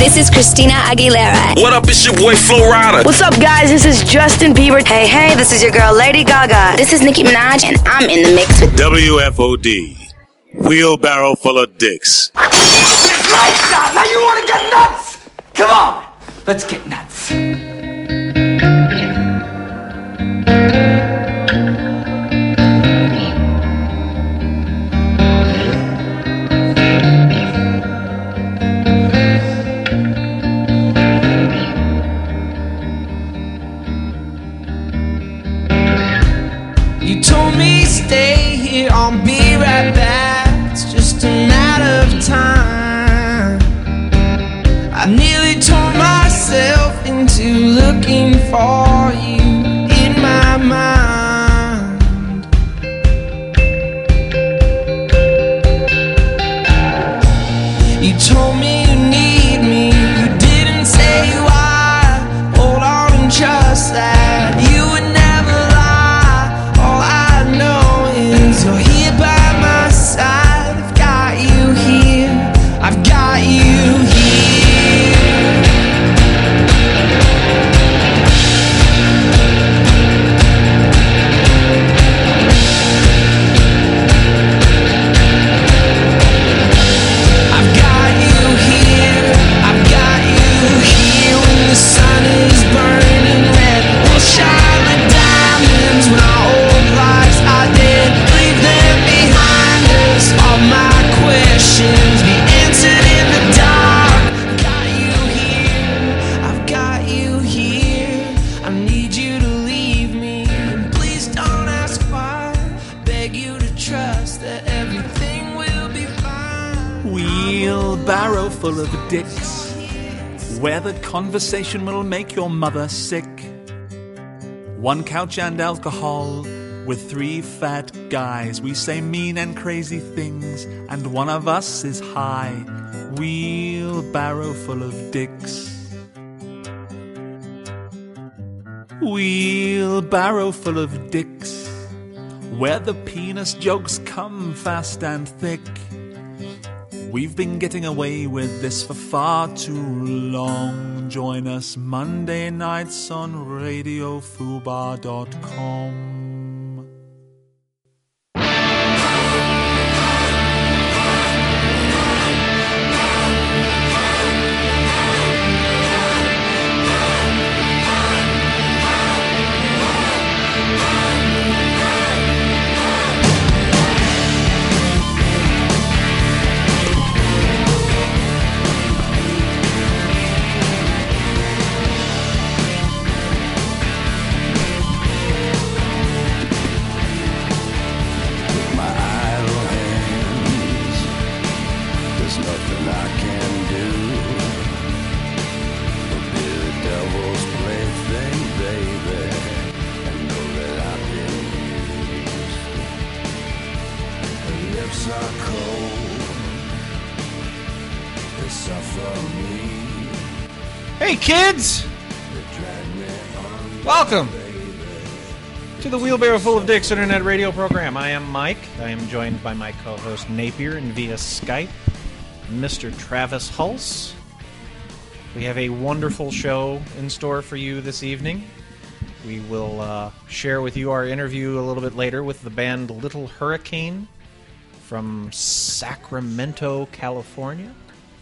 this is Christina Aguilera. What up, it's your boy Flo Rida. What's up, guys? This is Justin Bieber. Hey, this is your girl Lady Gaga. This is Nicki Minaj, and I'm in the mix with WFOD. Wheelbarrow full of dicks. Lights out! Now you want to get nuts? Come on, let's get nuts. You told me stay here, I'll be right back. It's just a matter of time. I nearly tore myself into looking for you in my mind. You told me you need me, you didn't say why. Hold on and trust that you would never lie. All I know is you're here by my side. I've got you here, I've got you here. I've got you here, I've got you here. When the sun is burning red, we'll shine like diamonds. When our old lives are dead, leave them behind us. All my questions be answered in the dark. Got you here, I've got you here. I need you to leave me, and please don't ask why. Beg you to trust that everything will be fine. Wheelbarrow full of dicks, where the conversation will make your mother sick. One couch and alcohol with three fat guys. We say mean and crazy things, and one of us is high. Wheelbarrow full of dicks. Wheelbarrow full of dicks, where the penis jokes come fast and thick. We've been getting away with this for far too long. Join us Monday nights on RadioFubar.com. Hey kids! Welcome to the Wheelbarrow Full of Dicks Internet Radio program. I am Mike. I am joined by my co-host Napier and via Skype, Mr. Travis Hulse. We have a wonderful show in store for you this evening. We will share with you our interview a little bit later with the band Little Hurricane from Sacramento, California.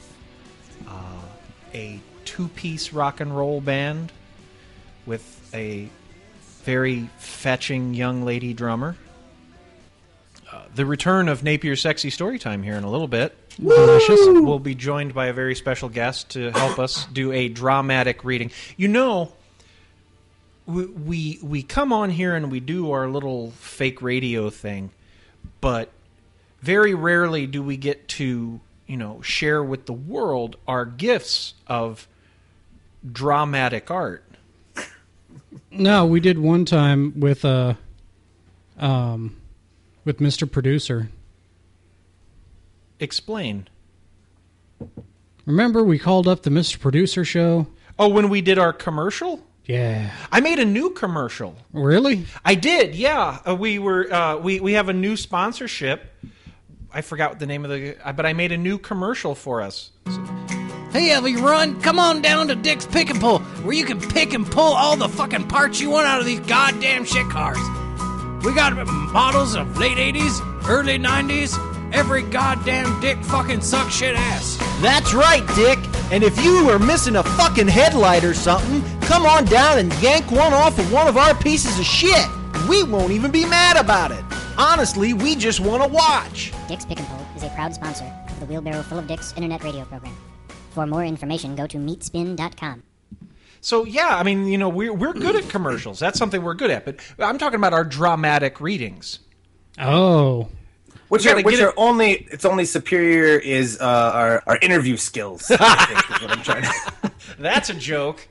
A two-piece rock and roll band with a very fetching young lady drummer. The return of Napier's Sexy Storytime here in a little bit. Delicious. We'll be joined by a very special guest to help us do a dramatic reading. You know, we come on here and we do our little fake radio thing, but very rarely do we get to, share with the world our gifts of dramatic art. No, we did one time with Mr. Producer. Explain. Remember we called up the Mr. Producer show? Oh, when we did our commercial? Yeah. I made a new commercial. Really? I did, yeah. We have a new sponsorship. I forgot the name of but I made a new commercial for us. Hey everyone, come on down to Dick's Pick and Pull, where you can pick and pull all the fucking parts you want out of these goddamn shit cars. We got models of late 80s, early 90s, every goddamn Dick fucking suck shit ass. That's right, Dick. And if you are missing a fucking headlight or something, come on down and yank one off of one of our pieces of shit. We won't even be mad about it. Honestly, we just want to watch. Dick's Pick and Pull is a proud sponsor of the Wheelbarrow Full of Dicks internet radio program. For more information, go to meatspin.com. So, yeah, I mean, you know, we're good at commercials. That's something we're good at. But I'm talking about our dramatic readings. Oh. It's only superior is our interview skills, I think, is what I'm trying to... That's a joke.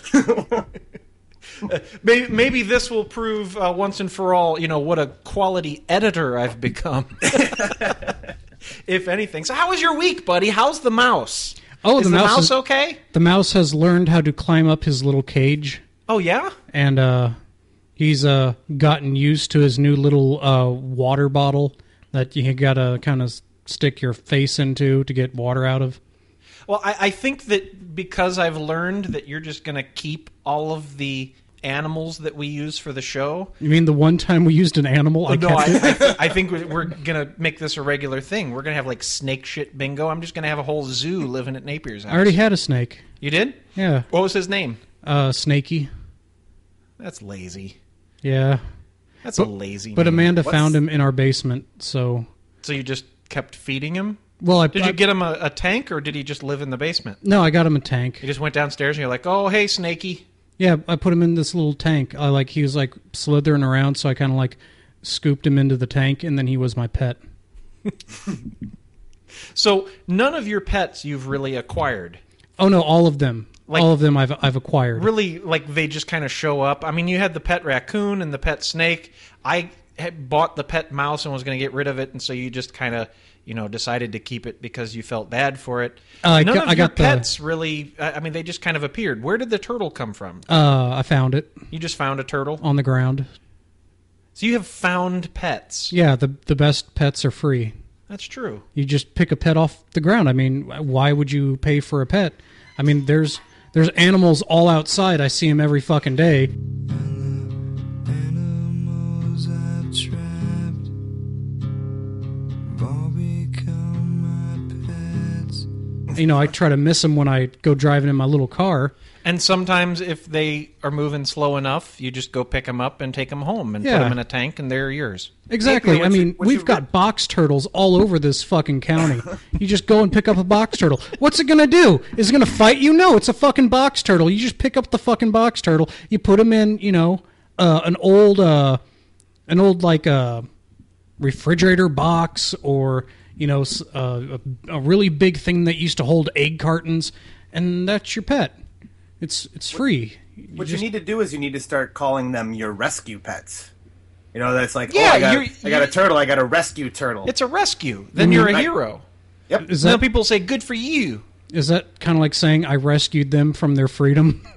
Maybe this will prove once and for all, you know, what a quality editor I've become. If anything. So how was your week, buddy? How's the mouse? Oh, is the mouse okay? The mouse has learned how to climb up his little cage. Oh, yeah? And he's gotten used to his new little water bottle that you gotta kind of stick your face into to get water out of. Well, I think that because I've learned that you're just going to keep all of the animals that we use for the show. You mean the one time we used an animal? I think we're going to make this a regular thing. We're going to have like snake shit bingo. I'm just going to have a whole zoo living at Napier's house. I already had a snake. You did? Yeah. What was his name? Snakey. That's lazy. Yeah. That's a lazy But name. Amanda found him in our basement, so... So you just kept feeding him? Well, Did you get him a tank, or did he just live in the basement? No, I got him a tank. You just went downstairs and you're like, oh, hey, Snakey. Yeah, I put him in this little tank. He was like slithering around, so I kind of like scooped him into the tank, and then he was my pet. So none of your pets you've really acquired? Oh no, all of them. All of them I've acquired. Really, like they just kind of show up? I mean, you had the pet raccoon and the pet snake. I had bought the pet mouse and was going to get rid of it, and so you just kind of, you know, decided to keep it because you felt bad for it. None of your pets really, I mean, they just kind of appeared. Where did the turtle come from? I found it. You just found a turtle? On the ground. So you have found pets? Yeah, the best pets are free. That's true. You just pick a pet off the ground. I mean, why would you pay for a pet? I mean, there's animals all outside. I see them every fucking day. You know, I try to miss them when I go driving in my little car. And sometimes if they are moving slow enough, you just go pick them up and take them home and put them in a tank, and they're yours. Exactly. I mean, we've got box turtles all over this fucking county. You just go and pick up a box turtle. What's it going to do? Is it going to fight you? No, it's a fucking box turtle. You just pick up the fucking box turtle. You put them in, you know, an old like refrigerator box, or, you know, a really big thing that used to hold egg cartons, and that's your pet. It's free. What you need to do is you need to start calling them your rescue pets. You know, that's like, yeah, I got a turtle, I got a rescue turtle. It's a rescue. Then you're a hero. Yep. Now people say, good for you. Is that kind of like saying I rescued them from their freedom?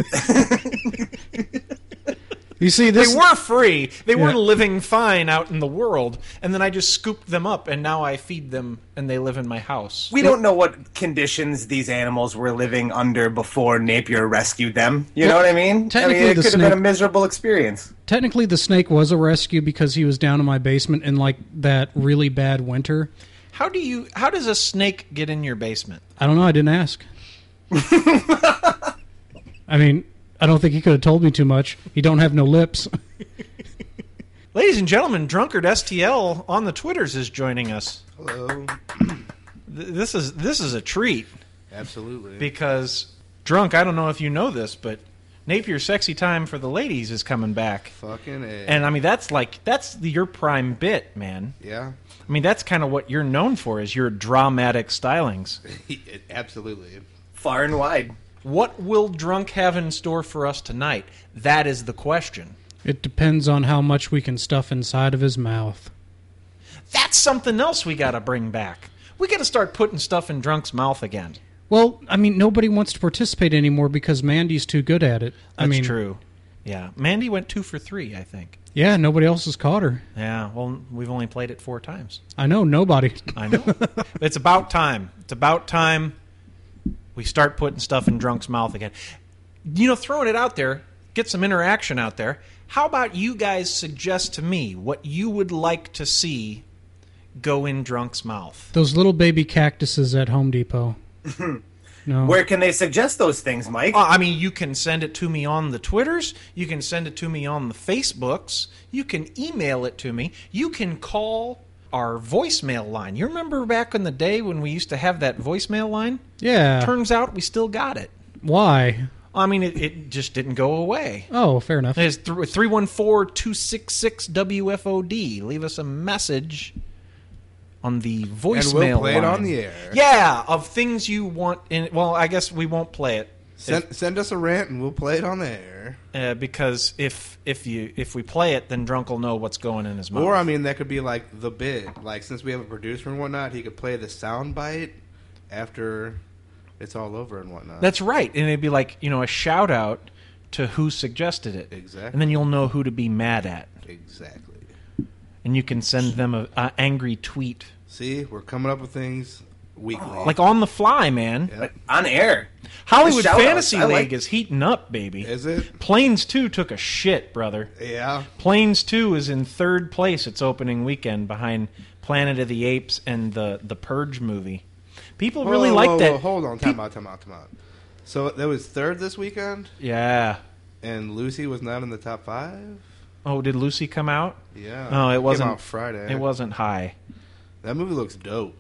You see, they were free. They were living fine out in the world, and then I just scooped them up, and now I feed them, and they live in my house. We don't know what conditions these animals were living under before Napier rescued them. You know what I mean? It could have been a miserable experience. Technically, the snake was a rescue because he was down in my basement in like that really bad winter. How does a snake get in your basement? I don't know. I didn't ask. I mean, I don't think he could have told me too much. He don't have no lips. Ladies and gentlemen, Drunkard STL on the Twitters is joining us. Hello. This is a treat. Absolutely. Because, Drunk, I don't know if you know this, but Napier's Sexy Time for the Ladies is coming back. Fucking A. And, I mean, that's your prime bit, man. Yeah. I mean, that's kind of what you're known for, is your dramatic stylings. Absolutely. Far and wide. What will Drunk have in store for us tonight? That is the question. It depends on how much we can stuff inside of his mouth. That's something else we got to bring back. We got to start putting stuff in Drunk's mouth again. Well, I mean, nobody wants to participate anymore because Mandy's too good at it. That's true. Yeah, Mandy went 2 for 3, I think. Yeah, nobody else has caught her. Yeah, well, we've only played it 4 times. I know, nobody. I know. It's about time. It's about time We start putting stuff in Drunk's mouth again. Throwing it out there, get some interaction out there. How about you guys suggest to me what you would like to see go in Drunk's mouth? Those little baby cactuses at Home Depot. No. Where can they suggest those things, Mike? You can send it to me on the Twitters. You can send it to me on the Facebooks. You can email it to me. You can call our voicemail line. You remember back in the day when we used to have that voicemail line? Yeah. Turns out we still got it. Why? It just didn't go away. Oh, fair enough. It's 314-266-WFOD. Leave us a message on the voicemail line. And we'll play it on the air. Yeah, of things you want. Well, I guess we won't play it. Send us a rant and we'll play it on the air. Because if we play it, then Drunk will know what's going in his mouth. Or, that could be like the bit. Like, since we have a producer and whatnot, he could play the sound bite after it's all over and whatnot. That's right. And it'd be like, a shout out to who suggested it. Exactly. And then you'll know who to be mad at. Exactly. And you can send them an angry tweet. See, we're coming up with things weekly. Like on the fly, man. Yep. On air. Hollywood Fantasy League is heating up, baby. Is it? Planes 2 took a shit, brother. Yeah. Planes 2 is in third place its opening weekend behind Planet of the Apes and the Purge movie. People really like that. Hold on. Time out. So that was third this weekend? Yeah. And Lucy was not in the top 5? Oh, did Lucy come out? Yeah. No, it wasn't. Came out Friday. It wasn't high. That movie looks dope.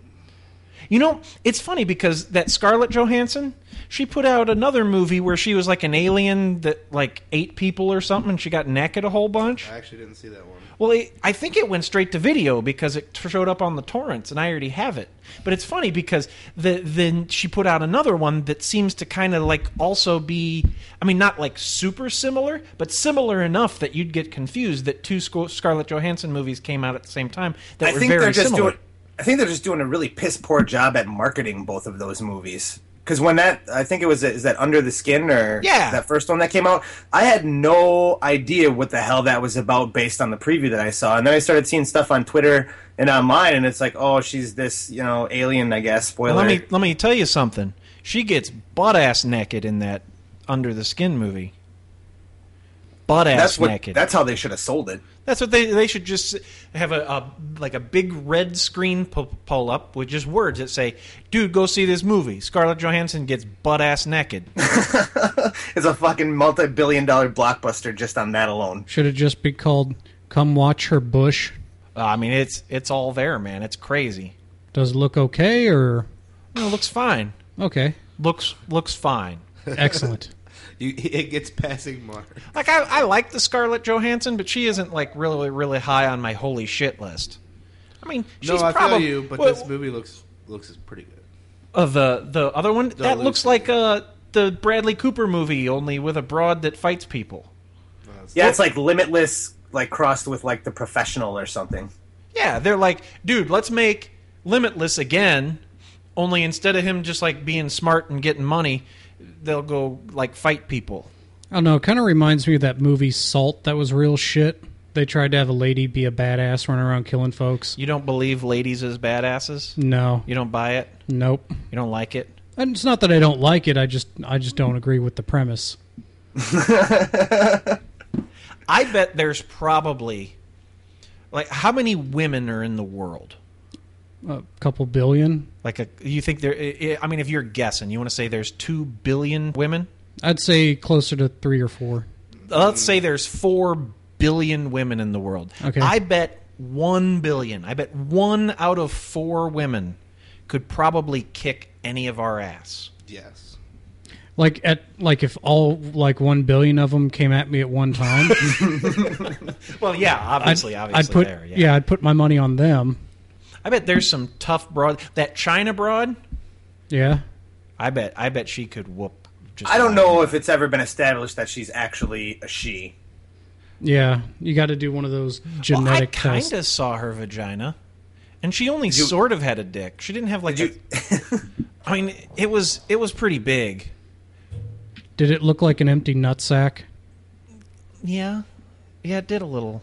It's funny because that Scarlett Johansson, she put out another movie where she was like an alien that like ate people or something, and she got naked a whole bunch. I actually didn't see that one. Well, I think it went straight to video because it showed up on the torrents, and I already have it. But it's funny because then she put out another one that seems to kind of like also be, not like super similar, but similar enough that you'd get confused that two Scarlett Johansson movies came out at the same time that were very similar. I think they're just doing a really piss poor job at marketing both of those movies. Because when I think it was, is that Under the Skin or that first one that came out, I had no idea what the hell that was about based on the preview that I saw. And then I started seeing stuff on Twitter and online, and it's like, oh, she's this, alien, I guess. Spoiler. Well, let me tell you something. She gets butt-ass naked in that Under the Skin movie. Butt-ass naked. That's how they should have sold it. That's what they should just have a big red screen pull up with just words that say, "Dude, go see this movie. Scarlett Johansson gets butt ass naked." It's a fucking multi-billion-dollar blockbuster just on that alone. Should it just be called "Come Watch Her Bush"? It's all there, man. It's crazy. Does it look okay or? No, it looks fine. Okay. Looks fine. Excellent. It gets passing marks. Like I like the Scarlett Johansson, but she isn't like really, really high on my holy shit list. She's feel you, but this movie looks pretty good. The other one that looks like the Bradley Cooper movie, only with a broad that fights people. It's like Limitless, like crossed with like The Professional or something. Yeah, they're like, dude, let's make Limitless again, only instead of him just like being smart and getting money, they'll go like fight people. I don't know. It kind of reminds me of that movie Salt that was real shit. They tried to have a lady be a badass running around killing folks. You don't believe ladies as badasses? No. You don't buy it? Nope. You don't like it? And it's not that I don't like it. I just don't agree with the premise. I bet there's probably how many women are in the world? A couple billion. You think there? If you're guessing, you want to say there's 2 billion women? I'd say closer to 3 or 4. Let's say there's 4 billion women in the world. Okay. I bet 1 billion. I bet 1 out of 4 women could probably kick any of our ass. Yes. If all 1 billion of them came at me at one time. Well, yeah, obviously, I'd put my money on them. I bet there's some tough broad. That China broad? Yeah. I bet she could whoop. I don't know if it's ever been established that she's actually a she. Yeah, you got to do one of those genetic tests. I kind of saw her vagina, and she only sort of had a dick. She didn't have it was pretty big. Did it look like an empty nutsack? Yeah, it did a little.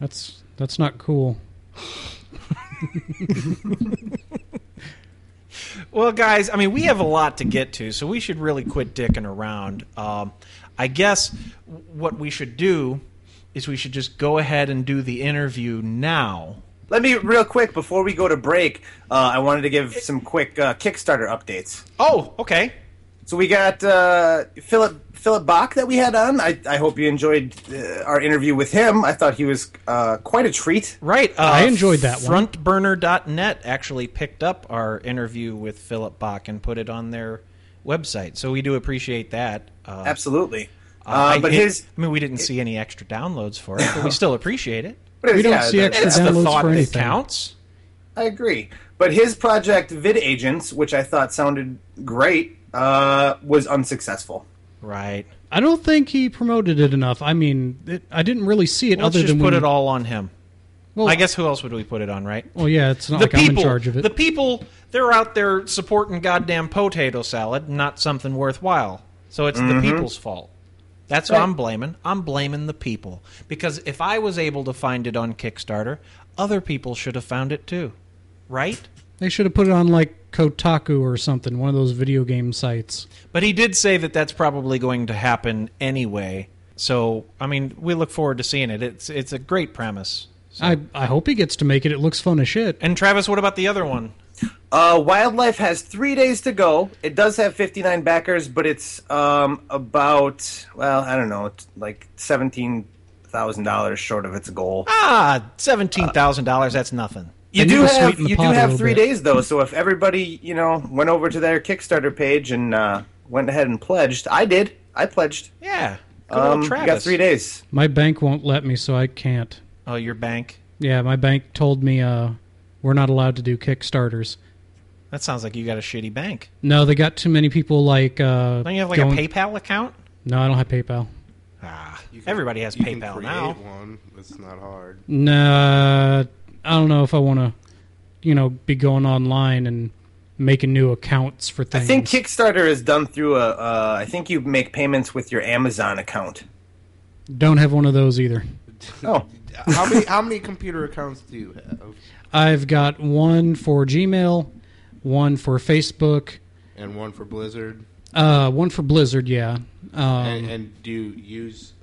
That's not cool. Well, guys, I mean, we have a lot to get to, so we should really quit dicking around. I guess what we should do is we should just go ahead and do the interview now. Let me, real quick, before we go to break, I wanted to give some quick Kickstarter updates. Oh, okay. So we got Philip Bach that we had on. I hope you enjoyed our interview with him. I thought he was quite a treat. Right. I enjoyed that one. Frontburner.net actually picked up our interview with Philip Bach and put it on their website. So we do appreciate that. Absolutely. I mean, we didn't see any extra downloads for it, but we still appreciate it. We don't see extra downloads for anything. That counts. I agree. But his project, Vid Agents, which I thought sounded great, was unsuccessful. Right. I don't think he promoted it enough. I mean, I didn't really see it Let's other just than put it all on him. Well, I guess who else would we put it on, right? Well, yeah, it's not like I'm in charge of it. The people, they're out there supporting goddamn potato salad, not something worthwhile. So it's the people's fault. That's what I'm blaming. I'm blaming the people. Because if I was able to find it on Kickstarter, other people should have found it too. Right? They should have put it on, like, Kotaku or something, one of those video game sites. But he did say that that's probably going to happen anyway. So, I mean, we look forward to seeing it. It's a great premise. So. I hope he gets to make it. It looks fun as shit. And Travis, what about the other one? Wildlife has 3 days to go. It does have 59 backers, but it's about, well, I don't know, like $17,000 short of its goal. $17,000, that's nothing. You do have 3 days, though, so if everybody, went over to their Kickstarter page and went ahead and pledged, I did. I pledged. Yeah. Good old Travis. You got 3 days. My bank won't let me, so I can't. Oh, your bank? Yeah, my bank told me we're not allowed to do Kickstarters. That sounds like you got a shitty bank. No, they got too many people like... Don't you have like a PayPal account? No, I don't have PayPal. Everybody has PayPal now. One. It's not hard. Nah, I don't know if I want to, be going online and making new accounts for things. I think Kickstarter is done through I think you make payments with your Amazon account. Don't have one of those either. Oh. How many computer accounts do you have? I've got one for Gmail, one for Facebook, and one for Blizzard. One for Blizzard, yeah. And do you use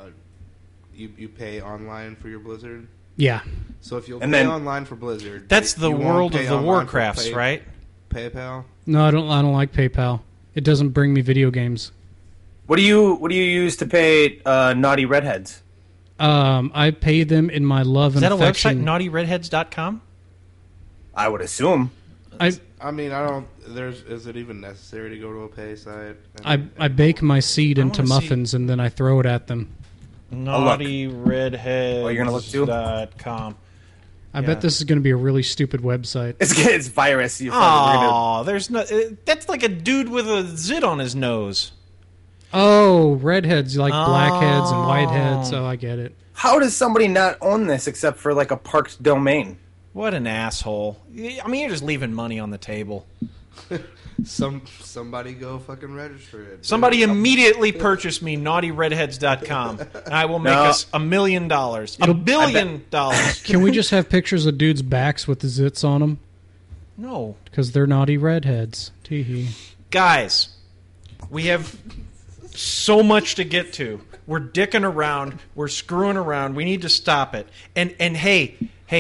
you pay online for your Blizzard? Yeah. So if you'll pay online for Blizzard, that's the World of the Warcrafts, right? PayPal. No, I don't like PayPal. It doesn't bring me video games. What do you use to pay Naughty Redheads? I pay them in my love and affection. Is that a website, naughtyredheads.com? I would assume. I mean, I don't. Is it even necessary to go to a pay site? I bake my seed into muffins and then I throw it at them. naughtyredheads.com. Oh, you're gonna look too? I bet this is going to be a really stupid website. It's virus. There's no. That's like a dude with a zit on his nose. Oh, redheads like blackheads and whiteheads. Oh, I get it. How does somebody not own this except for like a parked domain? What an asshole! I mean, you're just leaving money on the table. Somebody go fucking register it. Somebody immediately purchase me naughtyredheads.com and I will make us $1 million. $1 billion. Can we just have pictures of dudes' backs with the zits on them? No. Because they're naughty redheads. Tee-hee. Guys, we have so much to get to. We're dicking around. We're screwing around. We need to stop it. And hey,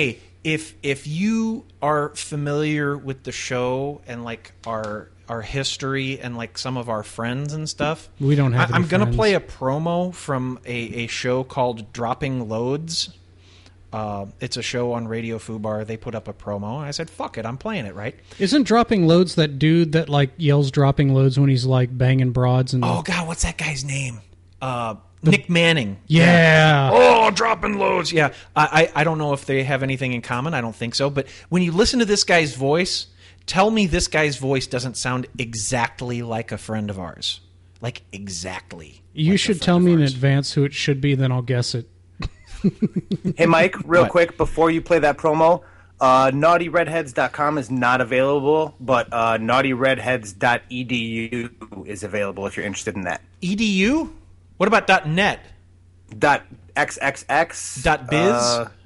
if you are familiar with the show and like our history and like some of our friends and stuff, we don't have. I'm going to play a promo from a show called Dropping Loads. It's a show on Radio Fubar. They put up a promo. I said, "Fuck it, I'm playing it." Right? Isn't Dropping Loads that dude that like yells "dropping loads" when he's like banging broads and? Oh God, what's that guy's name? Nick Manning. Yeah. Oh, Dropping Loads. Yeah. I don't know if they have anything in common. I don't think so. But when you listen to this guy's voice, tell me this guy's voice doesn't sound exactly like a friend of ours. Like exactly. You should tell me in advance who it should be, then I'll guess it. Hey, Mike, real quick, before you play that promo, naughtyredheads.com is not available, but naughtyredheads.edu is available if you're interested in that. EDU? What about .net? .xxx. .biz?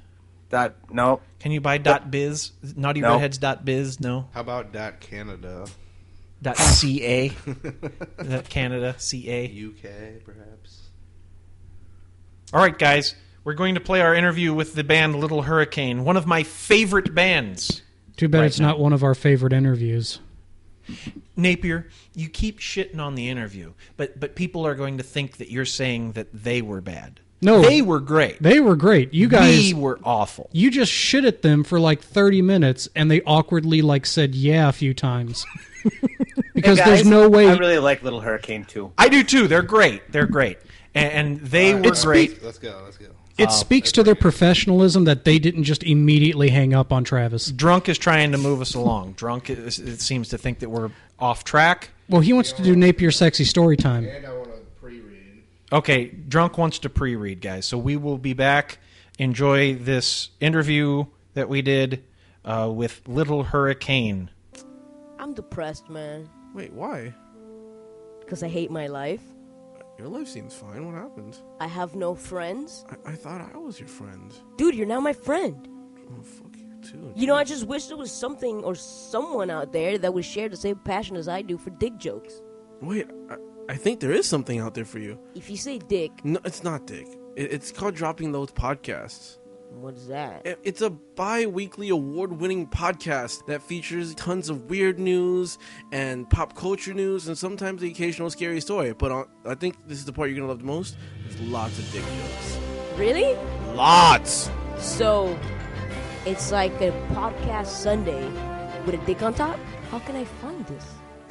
No. Can you buy .biz? NaughtyRedheads.biz? No. How about .Canada? .ca? Canada, CA? UK, perhaps. All right, guys. We're going to play our interview with the band Little Hurricane, one of my favorite bands. Too bad it's not one of our favorite interviews. Napier, you keep shitting on the interview, but people are going to think that you're saying that they were bad. No. They were great. They were great. You guys... We were awful. You just shit at them for like 30 minutes, and they awkwardly said yeah a few times. Because hey guys, there's no way... I really like Little Hurricane, too. I do, too. They're great. They're great. And they were great. Let's go. It speaks to their professionalism that they didn't just immediately hang up on Travis. Drunk is trying to move us along. Drunk it seems to think that we're off track. Well, he wants to do Napier Sexy Story Time. And I want to pre-read. Okay, Drunk wants to pre-read, guys. So we will be back. Enjoy this interview that we did with Little Hurricane. I'm depressed, man. Wait, why? Because I hate my life. Your life seems fine. What happened? I have no friends. I thought I was your friend. Dude, you're now my friend. Oh, fuck you, too. You know, I just wish there was something or someone out there that would share the same passion as I do for dick jokes. Wait, I think there is something out there for you. If you say dick... No, it's not dick. It's called Dropping Loads Podcasts. What is that? It's a bi-weekly award-winning podcast that features tons of weird news and pop culture news and sometimes the occasional scary story. But I think this is the part you're going to love the most. There's lots of dick jokes. Really? Lots! So, it's like a podcast Sunday with a dick on top? How can I find this?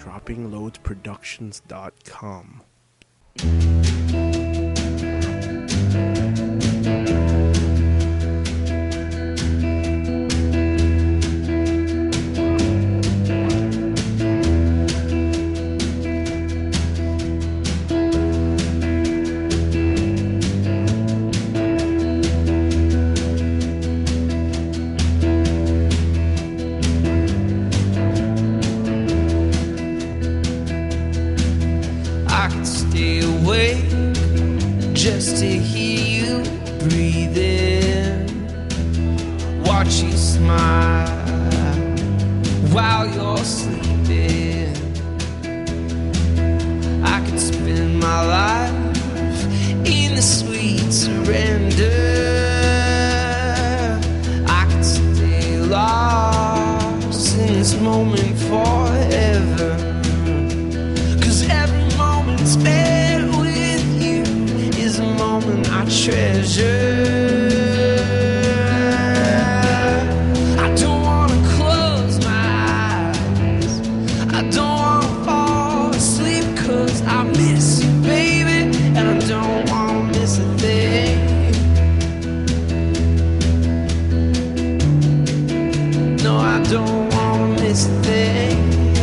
DroppingLoadsProductions.com. Just to hear you breathing, watch you smile while you're sleeping. I could spend my life in the sweet surrender. I could stay lost in this moment forever. 'Cause every moment spent with you is a moment I treasure. I don't wanna close my eyes, I don't wanna fall asleep, 'cause I miss you, baby, and I don't wanna miss a thing. No, I don't wanna miss a thing.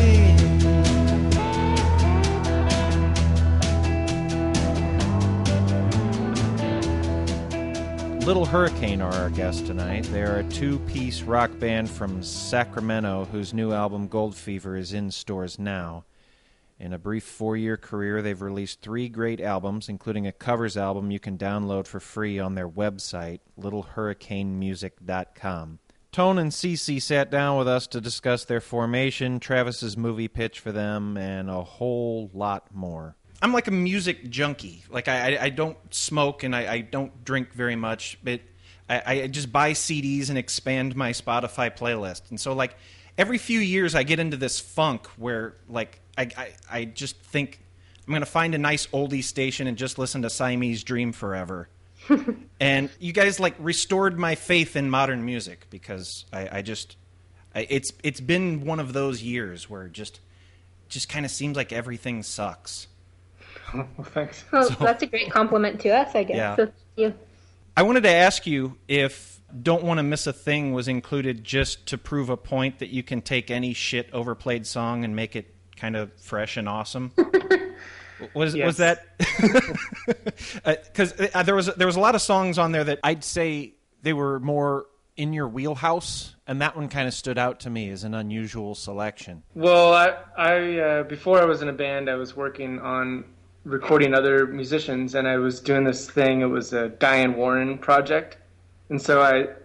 Little Hurricane are our guest tonight. They are a two-piece rock band from Sacramento whose new album, Gold Fever, is in stores now. In a brief 4-year career, they've released 3 great albums, including a covers album you can download for free on their website, littlehurricanemusic.com. Tone and Cece sat down with us to discuss their formation, Travis's movie pitch for them, and a whole lot more. I'm like a music junkie. Like, I don't smoke and I don't drink very much, but I just buy CDs and expand my Spotify playlist. And so, like, every few years I get into this funk where, like, I just think I'm going to find a nice oldie station and just listen to Siamese Dream forever. And you guys, like, restored my faith in modern music because it's been one of those years where it just kind of seems like everything sucks. Well, thanks. Well, so, that's a great compliment to us, I guess. Yeah. So, thank you. I wanted to ask you if Don't Want to Miss a Thing was included just to prove a point that you can take any shit overplayed song and make it kind of fresh and awesome. Was that... Because there was a lot of songs on there that I'd say they were more in your wheelhouse, and that one kind of stood out to me as an unusual selection. Well, I before I was in a band, I was working on recording other musicians, and I was doing this thing. It was a Diane Warren project, and so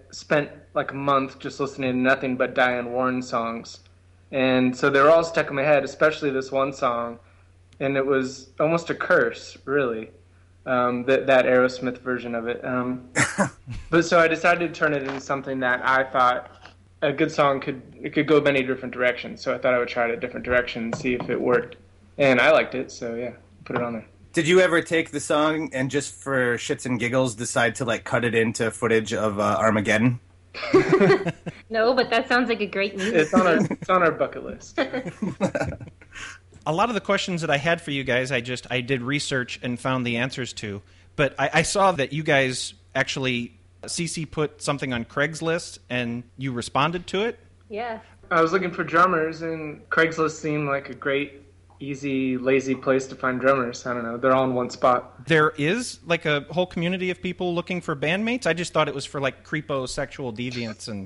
spent like a month just listening to nothing but Diane Warren songs. And so they were all stuck in my head, especially this one song. And it was almost a curse, really, that Aerosmith version of it. But so I decided to turn it into something that I thought a good song could go many different directions. So I thought I would try it a different direction and see if it worked. And I liked it, so yeah, put it on there. Did you ever take the song and just for shits and giggles decide to like cut it into footage of Armageddon? No, but that sounds like a great movie. It's on our bucket list. A lot of the questions that I had for you guys, I did research and found the answers to. But I saw that you guys actually, CC put something on Craigslist and you responded to it? Yeah. I was looking for drummers, and Craigslist seemed like a great, easy, lazy place to find drummers. I don't know. They're all in one spot. There is like a whole community of people looking for bandmates? I just thought it was for like creepo sexual deviants and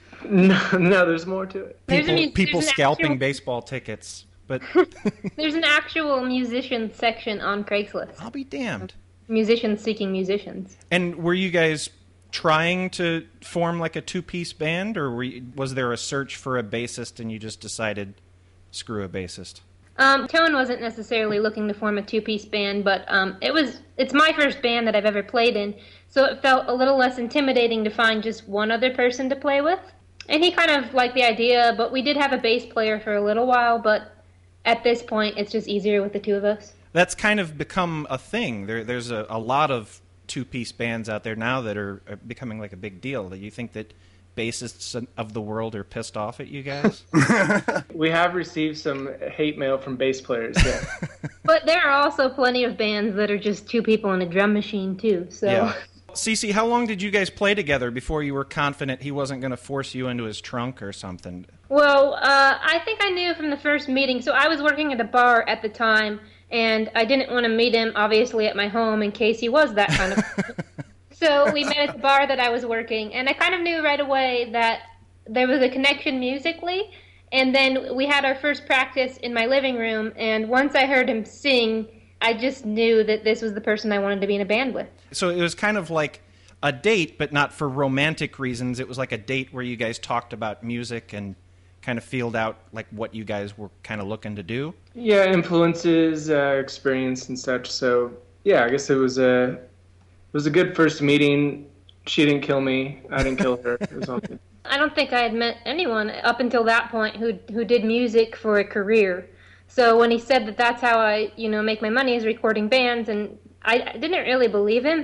no, there's more to it. People scalping baseball tickets. But there's an actual musician section on Craigslist. I'll be damned. Musicians seeking musicians. And were you guys trying to form like a two-piece band, or was there a search for a bassist and you just decided, screw a bassist? Tone wasn't necessarily looking to form a two-piece band, but it's my first band that I've ever played in, so it felt a little less intimidating to find just one other person to play with. And he kind of liked the idea, but we did have a bass player for a little while, but at this point, it's just easier with the two of us. That's kind of become a thing. There's a lot of two-piece bands out there now that are becoming like a big deal. Do you think that bassists of the world are pissed off at you guys? We have received some hate mail from bass players, yeah. But there are also plenty of bands that are just two people and a drum machine, too. So. Yeah. Cece, how long did you guys play together before you were confident he wasn't going to force you into his trunk or something? Well, I think I knew from the first meeting. So I was working at a bar at the time, and I didn't want to meet him, obviously, at my home in case he was that kind of person. So we met at the bar that I was working, and I kind of knew right away that there was a connection musically. And then we had our first practice in my living room, and once I heard him sing, I just knew that this was the person I wanted to be in a band with. So it was kind of like a date, but not for romantic reasons. It was like a date where you guys talked about music and kind of feeled out like what you guys were kind of looking to do. Yeah, influences, experience and such. So yeah, I guess it was a good first meeting. She didn't kill me. I didn't kill her. It was all good. I don't think I had met anyone up until that point who did music for a career. So when he said that that's how I, make my money is recording bands, and I didn't really believe him.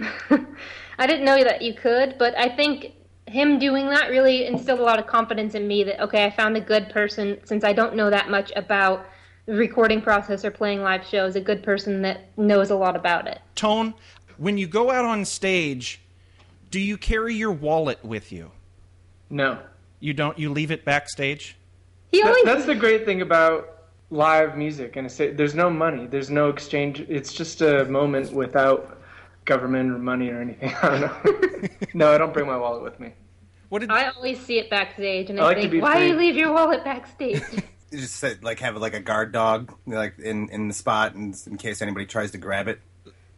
I didn't know that you could, but I think him doing that really instilled a lot of confidence in me that, okay, I found a good person, since I don't know that much about the recording process or playing live shows, a good person that knows a lot about it. Tone, when you go out on stage, do you carry your wallet with you? No. You don't? You leave it backstage? That's the great thing about live music, and there's no money, there's no exchange. It's just a moment without government or money or anything. I don't know. No, I don't bring my wallet with me. I always see it backstage, and I think, why do you leave your wallet backstage? You just have like a guard dog like in the spot, in case anybody tries to grab it.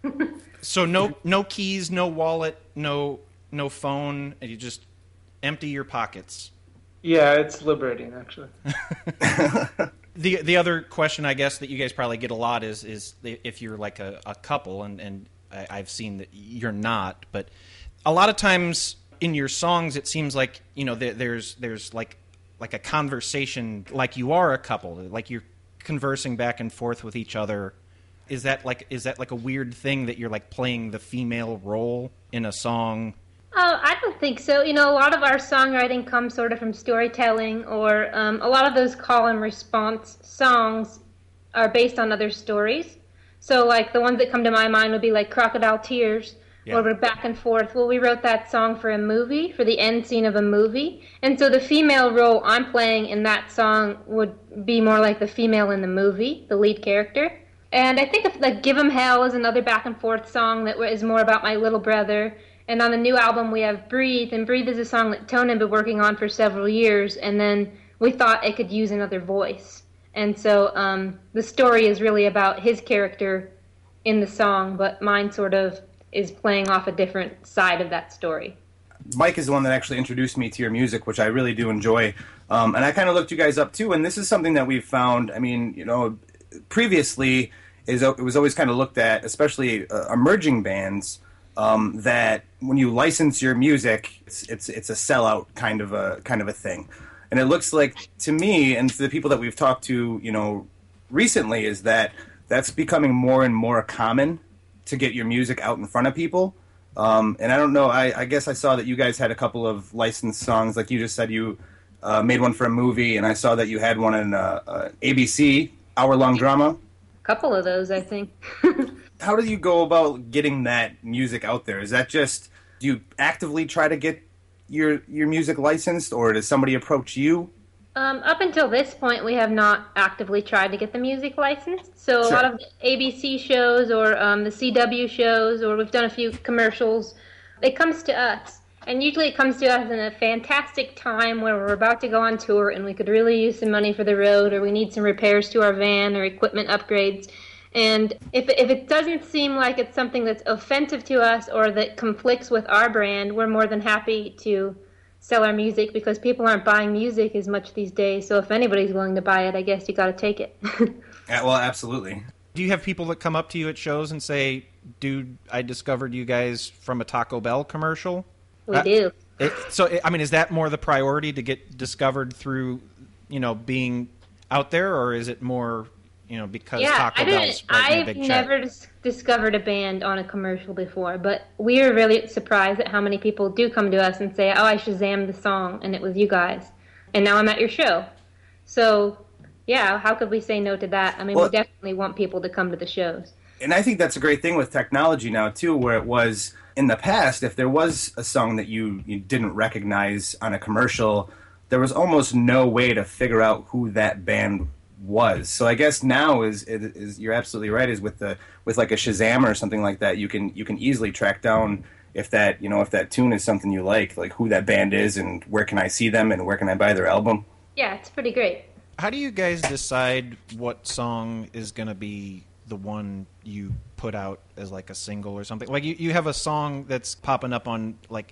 So no keys, no wallet, no phone, and you just empty your pockets. Yeah, it's liberating, actually. The other question, I guess, that you guys probably get a lot is if you're like a couple, and I've seen that you're not, but a lot of times in your songs it seems like there's like a conversation, like you are a couple, like you're conversing back and forth with each other. Is that like a weird thing that you're like playing the female role in a song? I don't think so. A lot of our songwriting comes sort of from storytelling, or a lot of those call and response songs are based on other stories. So, like, the ones that come to my mind would be like Crocodile Tears, where we're back and forth. Well, we wrote that song for a movie, for the end scene of a movie. And so the female role I'm playing in that song would be more like the female in the movie, the lead character. And I think like Give 'Em Hell is another back and forth song that is more about my little brother. And on the new album, we have Breathe, and Breathe is a song that Tone had been working on for several years, and then we thought it could use another voice. And so the story is really about his character in the song, but mine sort of is playing off a different side of that story. Mike is the one that actually introduced me to your music, which I really do enjoy. And I kind of looked you guys up too, and this is something that we've found. I mean, you know, previously it was always kind of looked at, especially emerging bands, that when you license your music, it's a sellout kind of a thing. And it looks like to me and to the people that we've talked to, you know, recently, is that that's becoming more and more common to get your music out in front of people. And I don't know, I guess I saw that you guys had a couple of licensed songs. Like you just said you made one for a movie, and I saw that you had one in ABC, hour-long drama. A couple of those, I think. How do you go about getting that music out there? Is that just, do you actively try to get your music licensed, or does somebody approach you? Up until this point, we have not actively tried to get the music licensed. So a lot of the ABC shows or the CW shows, or we've done a few commercials, it comes to us. And usually it comes to us in a fantastic time where we're about to go on tour and we could really use some money for the road, or we need some repairs to our van or equipment upgrades. And if it doesn't seem like it's something that's offensive to us or that conflicts with our brand, we're more than happy to sell our music, because people aren't buying music as much these days. So if anybody's willing to buy it, I guess you got to take it. Yeah, well, absolutely. Do you have people that come up to you at shows and say, dude, I discovered you guys from a Taco Bell commercial? We do. I mean, is that more the priority, to get discovered through, you know, being out there, or is it more, you know, because Taco Bell's writing a big check? I've never discovered a band on a commercial before, but we were really surprised at how many people do come to us and say, oh, I Shazammed the song, and it was you guys. And now I'm at your show. So, yeah, how could we say no to that? I mean, we definitely want people to come to the shows. And I think that's a great thing with technology now, too, where it was in the past, if there was a song that you didn't recognize on a commercial, there was almost no way to figure out who that band was. So I guess now is you're absolutely right, is with like a Shazam or something like that, you can easily track down if that tune is something you like who that band is and where can I see them and where can I buy their album. Yeah, it's pretty great. How do you guys decide what song is going to be the one you put out as like a single or something? Like you have a song that's popping up on like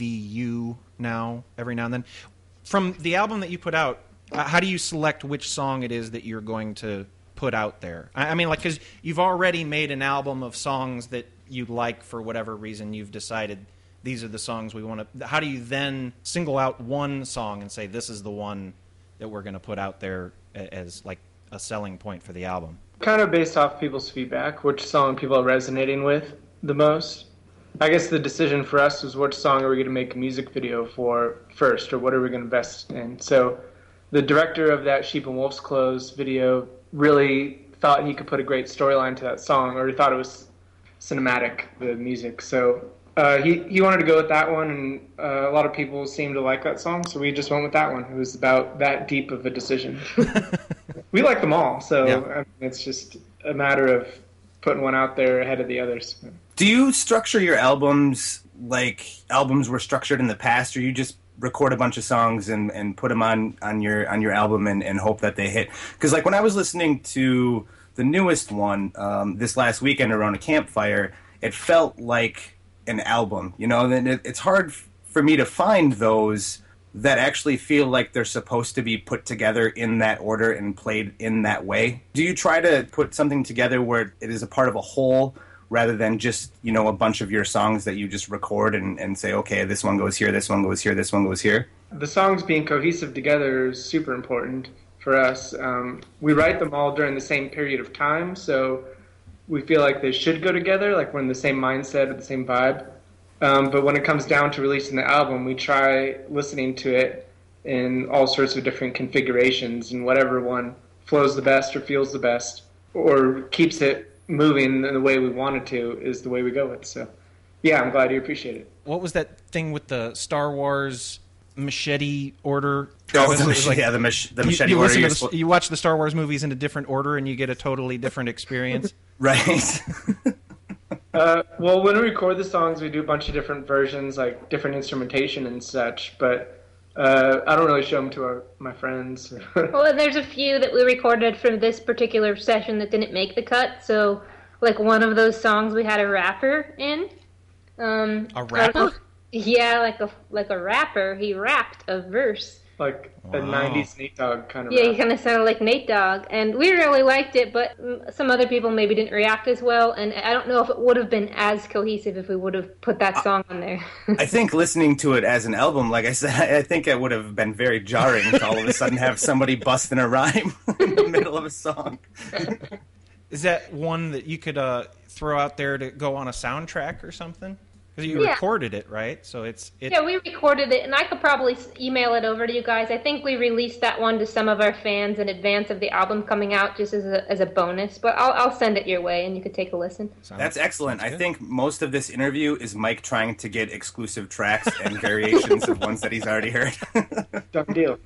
MTV now every now and then. From the album that you put out, how do you select which song it is that you're going to put out there? I mean, like, because you've already made an album of songs that you like for whatever reason. You've decided these are the songs we want to... How do you then single out one song and say, this is the one that we're going to put out there as, like, a selling point for the album? Kind of based off people's feedback, which song people are resonating with the most. I guess the decision for us was which song are we going to make a music video for first, or what are we going to invest in. So the director of that Sheep and Wolf's Clothes video really thought he could put a great storyline to that song, or he thought it was cinematic, the music. So he wanted to go with that one, and a lot of people seemed to like that song, so we just went with that one. It was about that deep of a decision. We like them all, so yeah. I mean, it's just a matter of putting one out there ahead of the others. Do you structure your albums like albums were structured in the past, or you just record a bunch of songs and put them on your album and hope that they hit? Because like when I was listening to the newest one this last weekend around a campfire, it felt like an album, you know. And it's hard for me to find those that actually feel like they're supposed to be put together in that order and played in that way. Do you try to put something together where it is a part of a whole, rather than just, you know, a bunch of your songs that you just record and say, okay, this one goes here, this one goes here, this one goes here? The songs being cohesive together is super important for us. We write them all during the same period of time, so we feel like they should go together, like we're in the same mindset or the same vibe. But when it comes down to releasing the album, we try listening to it in all sorts of different configurations, and whatever one flows the best or feels the best or keeps it moving in the way we want it to is the way we go with. So, yeah, I'm glad you appreciate it. What was that thing with the Star Wars machete order? Oh, the machete order. You watch the Star Wars movies in a different order, and you get a totally different experience. Right. Well, when we record the songs, we do a bunch of different versions, like different instrumentation and such, but I don't really show them to my friends. Well, there's a few that we recorded from this particular session that didn't make the cut, so like one of those songs we had a rapper in. A rapper? Yeah, like a rapper. He rapped a verse. Like a 90s Nate Dogg kind of Yeah, rap. he kind of sounded like Nate Dogg. And we really liked it, but some other people maybe didn't react as well. And I don't know if it would have been as cohesive if we would have put that song on there. I think listening to it as an album, like I said, I think it would have been very jarring to all of a sudden have somebody busting a rhyme in the middle of a song. Is that one that you could throw out there to go on a soundtrack or something? Because you recorded it, right? So Yeah, we recorded it, and I could probably email it over to you guys. I think we released that one to some of our fans in advance of the album coming out, just as a bonus. But I'll send it your way, and you could take a listen. That's excellent. I think most of this interview is Mike trying to get exclusive tracks and variations of ones that he's already heard. Done deal.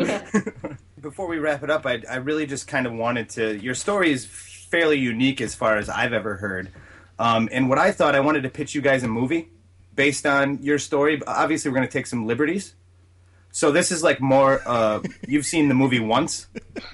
Before we wrap it up, I really just kind of wanted to... Your story is fairly unique as far as I've ever heard. And what I thought, I wanted to pitch you guys a movie based on your story. Obviously, we're going to take some liberties. So this is like more, you've seen the movie once,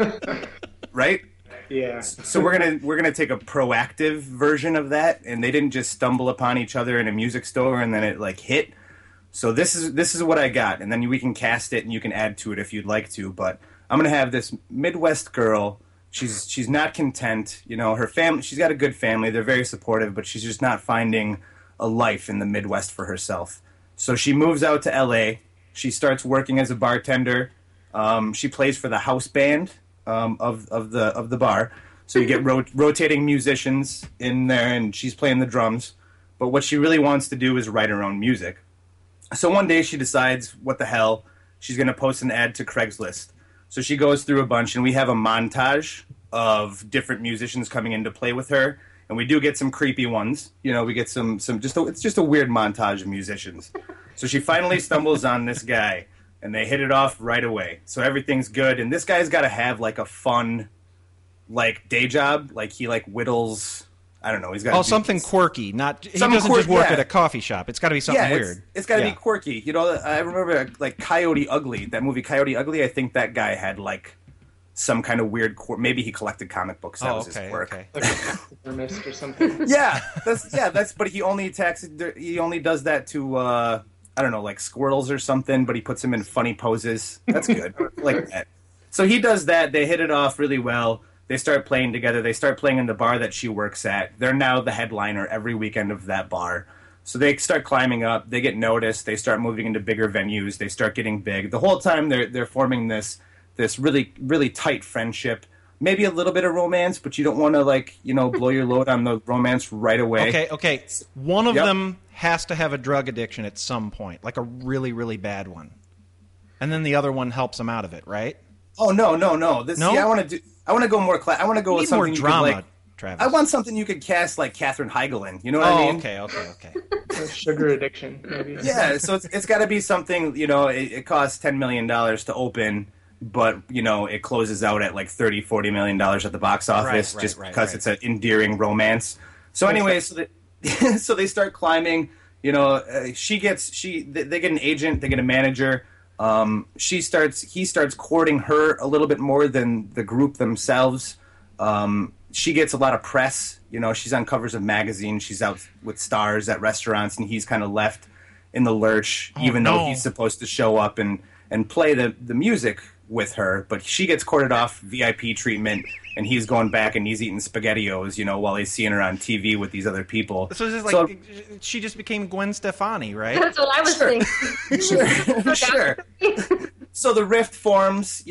right? Yeah. So we're gonna take a proactive version of that, and they didn't just stumble upon each other in a music store and then it like hit. So this is what I got, and then we can cast it and you can add to it if you'd like to. But I'm gonna have this Midwest girl. She's not content. You know, her family. She's got a good family. They're very supportive, but she's just not finding a life in the Midwest for herself. So she moves out to L.A. She starts working as a bartender. She plays for the house band of the bar. So you get rotating musicians in there, and she's playing the drums. But what she really wants to do is write her own music. So one day she decides, what the hell, she's going to post an ad to Craigslist. So she goes through a bunch, and we have a montage of different musicians coming in to play with her. And we do get some creepy ones. You know, we get it's just a weird montage of musicians. So she finally stumbles on this guy, and they hit it off right away. So everything's good. And this guy's got to have, like, a fun, like, day job. Like, he, like, whittles... I don't know. He's got something quirky. He doesn't just work at a coffee shop. It's got to be something weird. It's got to be quirky. You know, I remember like Coyote Ugly, that movie Coyote Ugly. I think that guy had like some kind of weird. Maybe he collected comic books. That was his work. Like a mist or something. That's. But he only does that to I don't know, like squirrels or something. But he puts them in funny poses. That's good. Like that. So he does that. They hit it off really well. They start playing together. They start playing in the bar that she works at. They're now the headliner every weekend of that bar. So they start climbing up. They get noticed. They start moving into bigger venues. They start getting big. The whole time they're forming this really, really tight friendship. Maybe a little bit of romance, but you don't want to blow your load on the romance right away. Okay. One of them has to have a drug addiction at some point, like a really, really bad one. And then the other one helps them out of it, right? Oh, no. No? See, I want to go more I want to go with something more drama, Travis. I want something you could cast like Katherine Heigl in. You know what I mean? Okay. Sugar addiction, maybe. Yeah, so it's got to be something. You know, it costs $10 million to open, but you know it closes out at like $30-40 million at the box office because it's an endearing romance. So anyway, so they start climbing. You know, they get an agent, they get a manager. He starts courting her a little bit more than the group themselves. She gets a lot of press. You know, she's on covers of magazines. She's out with stars at restaurants, and he's kind of left in the lurch, though he's supposed to show up and play the music with her. But she gets courted off VIP treatment, and he's going back and he's eating SpaghettiOs, you know, while he's seeing her on TV with these other people. So it's like she just became Gwen Stefani, right? That's what I was thinking. Sure. So the rift forms,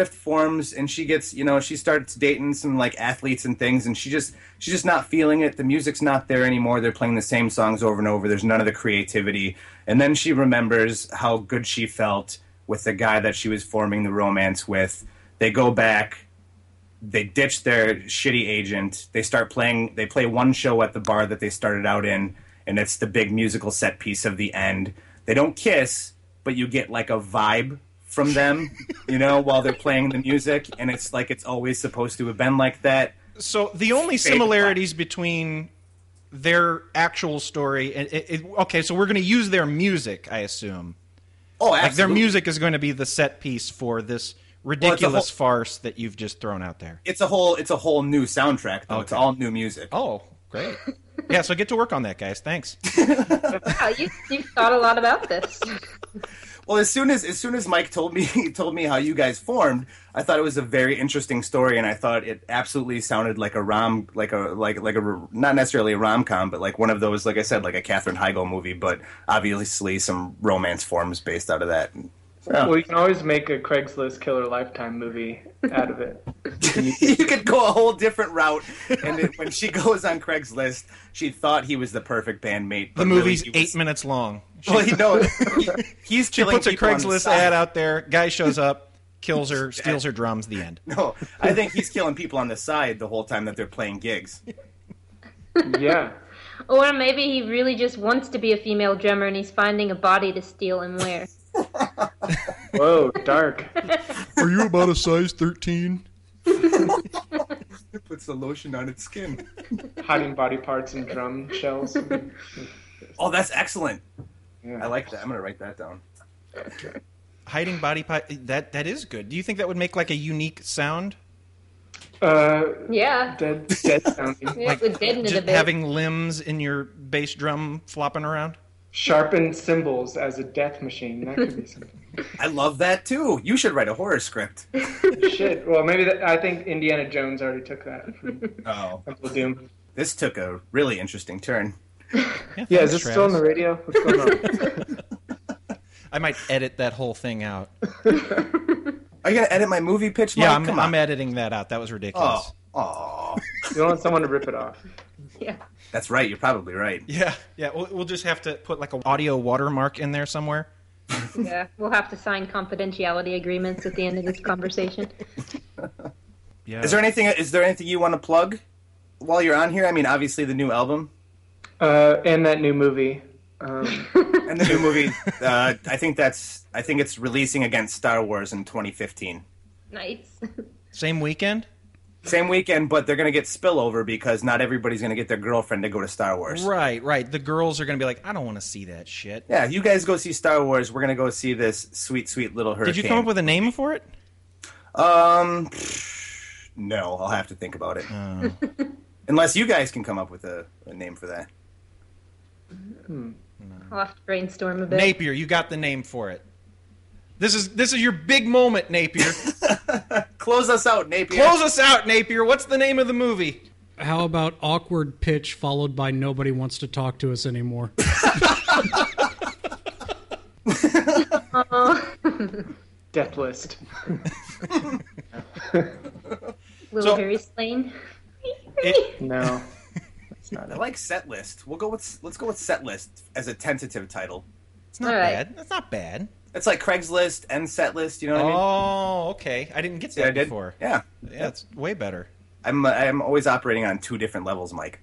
and she starts dating some like athletes and things, and she's just not feeling it. The music's not there anymore. They're playing the same songs over and over. There's none of the creativity. And then she remembers how good she felt with the guy that she was forming the romance with. They go back. They ditch their shitty agent. They play one show at the bar that they started out in, and it's the big musical set piece of the end. They don't kiss, but you get like a vibe from them, you know, while they're playing the music, and it's like it's always supposed to have been like that. So the only similarities between their actual story and so we're going to use their music, I assume. Oh, absolutely. Like their music is going to be the set piece for this ridiculous farce that you've just thrown out there. It's a whole new soundtrack, though. Okay. It's all new music. Oh, great. Yeah, so get to work on that, guys. Thanks. Wow, you've thought a lot about this. Well, as soon as Mike told me how you guys formed, I thought it was a very interesting story, and I thought it absolutely sounded like a not necessarily a rom-com, but like one of those, like I said, like a Katherine Heigl movie, but obviously some romance forms based out of that. Yeah. Well, you can always make a Craigslist Killer Lifetime movie out of it. You could go a whole different route, and when she goes on Craigslist, she thought he was the perfect bandmate. The movie's 8 minutes long. Well, he's She killing puts a people on the Craigslist side. ad out there. Guy shows up, kills her, steals her drums. The end. No, I think he's killing people on the side the whole time that they're playing gigs. Yeah. Or maybe he really just wants to be a female drummer and he's finding a body to steal and wear. Whoa, dark. Are you about a size 13? It puts the lotion on its skin. Hiding body parts in drum shells. Oh, that's excellent. Yeah. I like that. I'm going to write that down. Hiding body part. That is good. Do you think that would make like a unique sound? Yeah. Dead sounding. Yeah, it would deaden it a Just bit. having limbs in your bass drum flopping around? Sharpened cymbals as a death machine. That could be something. I love that, too. You should write a horror script. Shit. Well, maybe I think Indiana Jones already took that from Temple of Doom. This took a really interesting turn. Yeah, is this still on the radio? What's going on? I might edit that whole thing out. Are you going to edit my movie pitch, Mike? Yeah, Come on. I'm editing that out. That was ridiculous. Oh. You want someone to rip it off. Yeah. That's right. You're probably right. Yeah. We'll just have to put like an audio watermark in there somewhere. Yeah, we'll have to sign confidentiality agreements at the end of this conversation. Yeah. Is there anything you want to plug while you're on here? I mean, obviously the new album. And that new movie. And the new movie. I think it's releasing against Star Wars in 2015. Nice. Same weekend? Same weekend, but they're going to get spillover because not everybody's going to get their girlfriend to go to Star Wars. Right. The girls are going to be like, I don't want to see that shit. Yeah, you guys go see Star Wars. We're going to go see this sweet, sweet little hurricane. Did you come up with a name for it? No, I'll have to think about it. Unless you guys can come up with a name for that. I'll have to brainstorm a bit. Napier, you got the name for it. This is your big moment, Napier. Close us out, Napier. Close us out, Napier. What's the name of the movie? How about awkward pitch followed by nobody wants to talk to us anymore? Death List. Little Harry Slane. No. I like Set List. Let's go with Set List as a tentative title. It's not bad. That's not bad. It's like Craigslist and Set List. You know what I mean? Oh, okay. I didn't get that before. Yeah, it's way better. I'm always operating on two different levels, Mike.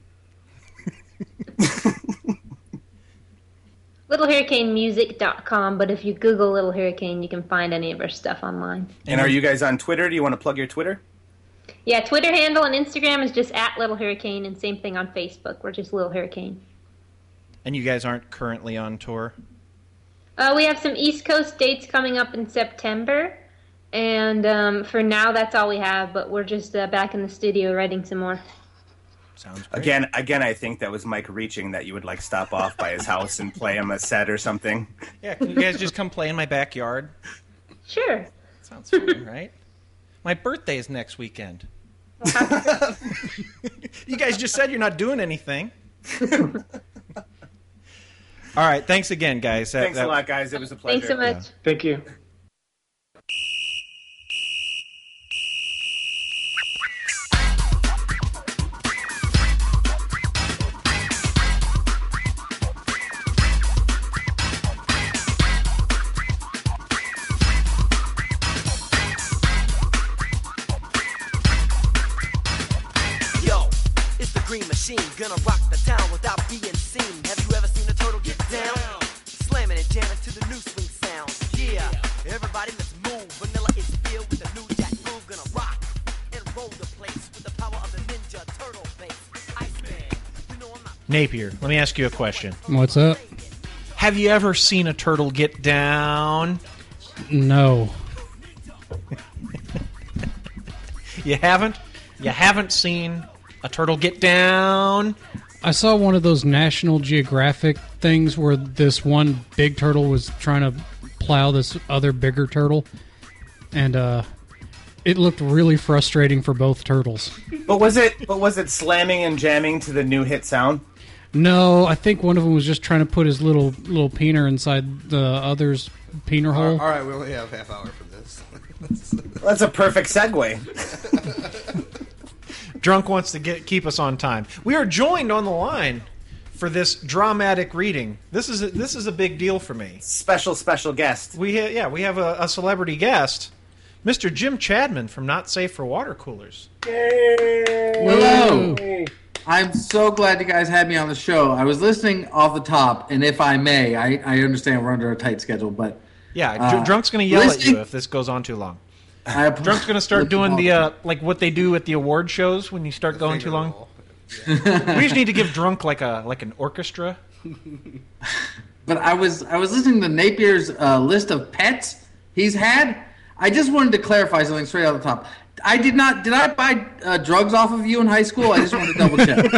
LittleHurricaneMusic.com, but if you Google Little Hurricane, you can find any of our stuff online. And are you guys on Twitter? Do you want to plug your Twitter? Yeah, Twitter handle and Instagram is just @LittleHurricane, and same thing on Facebook. We're just Little Hurricane. And you guys aren't currently on tour? We have some East Coast dates coming up in September, and for now that's all we have, but we're just back in the studio writing some more. Sounds great. Again, I think that was Mike reaching that you would like stop off by his house and play him a set or something. Yeah, can you guys just come play in my backyard? Sure. Sounds fun, right? My birthday is next weekend. You guys just said you're not doing anything. All right, thanks again, guys. Thanks a lot, guys. It was a pleasure. Thanks so much. Yeah. Thank you. Yo, it's the Green Machine, gonna rock the town without being seen. Have you ever seen a turtle get down? Slamming and jamming to the new swing sound. Yeah, everybody let's move. Vanilla is filled with the new jack groove. Gonna rock and roll the place with the power of the Ninja Turtle bass. Iceman, you know I'm not. Napier, let me ask you a question. What's up? Have you ever seen a turtle get down? No. You haven't? You haven't seen a turtle get down? I saw one of those National Geographic things where this one big turtle was trying to plow this other bigger turtle, and it looked really frustrating for both turtles. But was it slamming and jamming to the new hit sound? No, I think one of them was just trying to put his little peener inside the other's peener hole. All right, we only have half hour for this. That's a perfect segue. Drunk wants to keep us on time. We are joined on the line for this dramatic reading. This is a big deal for me. Special guest. We have a celebrity guest, Mr. Jim Chadman from Not Safe for Water Coolers. Hello. I'm so glad you guys had me on the show. I was listening off the top, and if I may, I understand we're under a tight schedule, but yeah, Drunk's going to yell at you if this goes on too long. Drunk's going to start doing the like what they do at the award shows when you start going too long. Yeah. We just need to give Drunk like an orchestra. But I was listening to Napier's list of pets he's had. I just wanted to clarify something straight out the top. Did I buy drugs off of you in high school? I just wanted to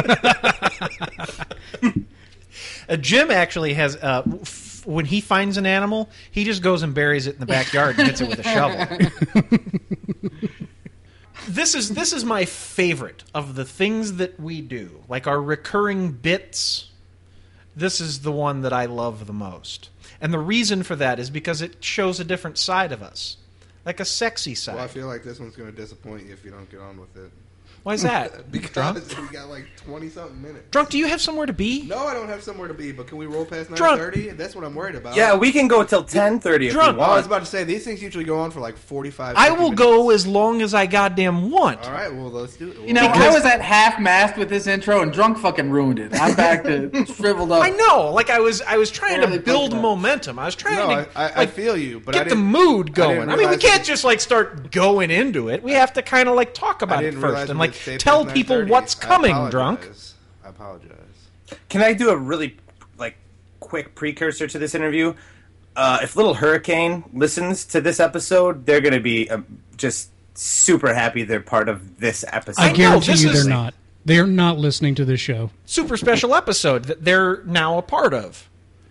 double check. Jim actually has, when he finds an animal, he just goes and buries it in the backyard and hits it with a shovel. This is my favorite of the things that we do, like our recurring bits. This is the one that I love the most. And the reason for that is because it shows a different side of us. Like a sexy side. Well, I feel like this one's going to disappoint you if you don't get on with it. Why is that? Because we got like 20-something minutes. Drunk, do you have somewhere to be? No, I don't have somewhere to be, but can we roll past 9:30? That's what I'm worried about. Yeah, we can go till 10:30 if you want. Well, I was about to say, these things usually go on for like 45 I will go as long as I goddamn want. All right, well, let's do it. You know, I was at half-mast with this intro, and Drunk fucking ruined it. I'm back to shriveled up. I know. Like, I was trying to build momentum. I was trying to I feel you, but get the mood going. I mean, we can't just, like, start going into it. We have to kind of, like, talk about it first and, like, tell people what's coming, Drunk. I apologize. Can I do a really quick precursor to this interview? If Little Hurricane listens to this episode, they're going to be just super happy they're part of this episode. I guarantee you they're not. They're not listening to this show. Super special episode that they're now a part of.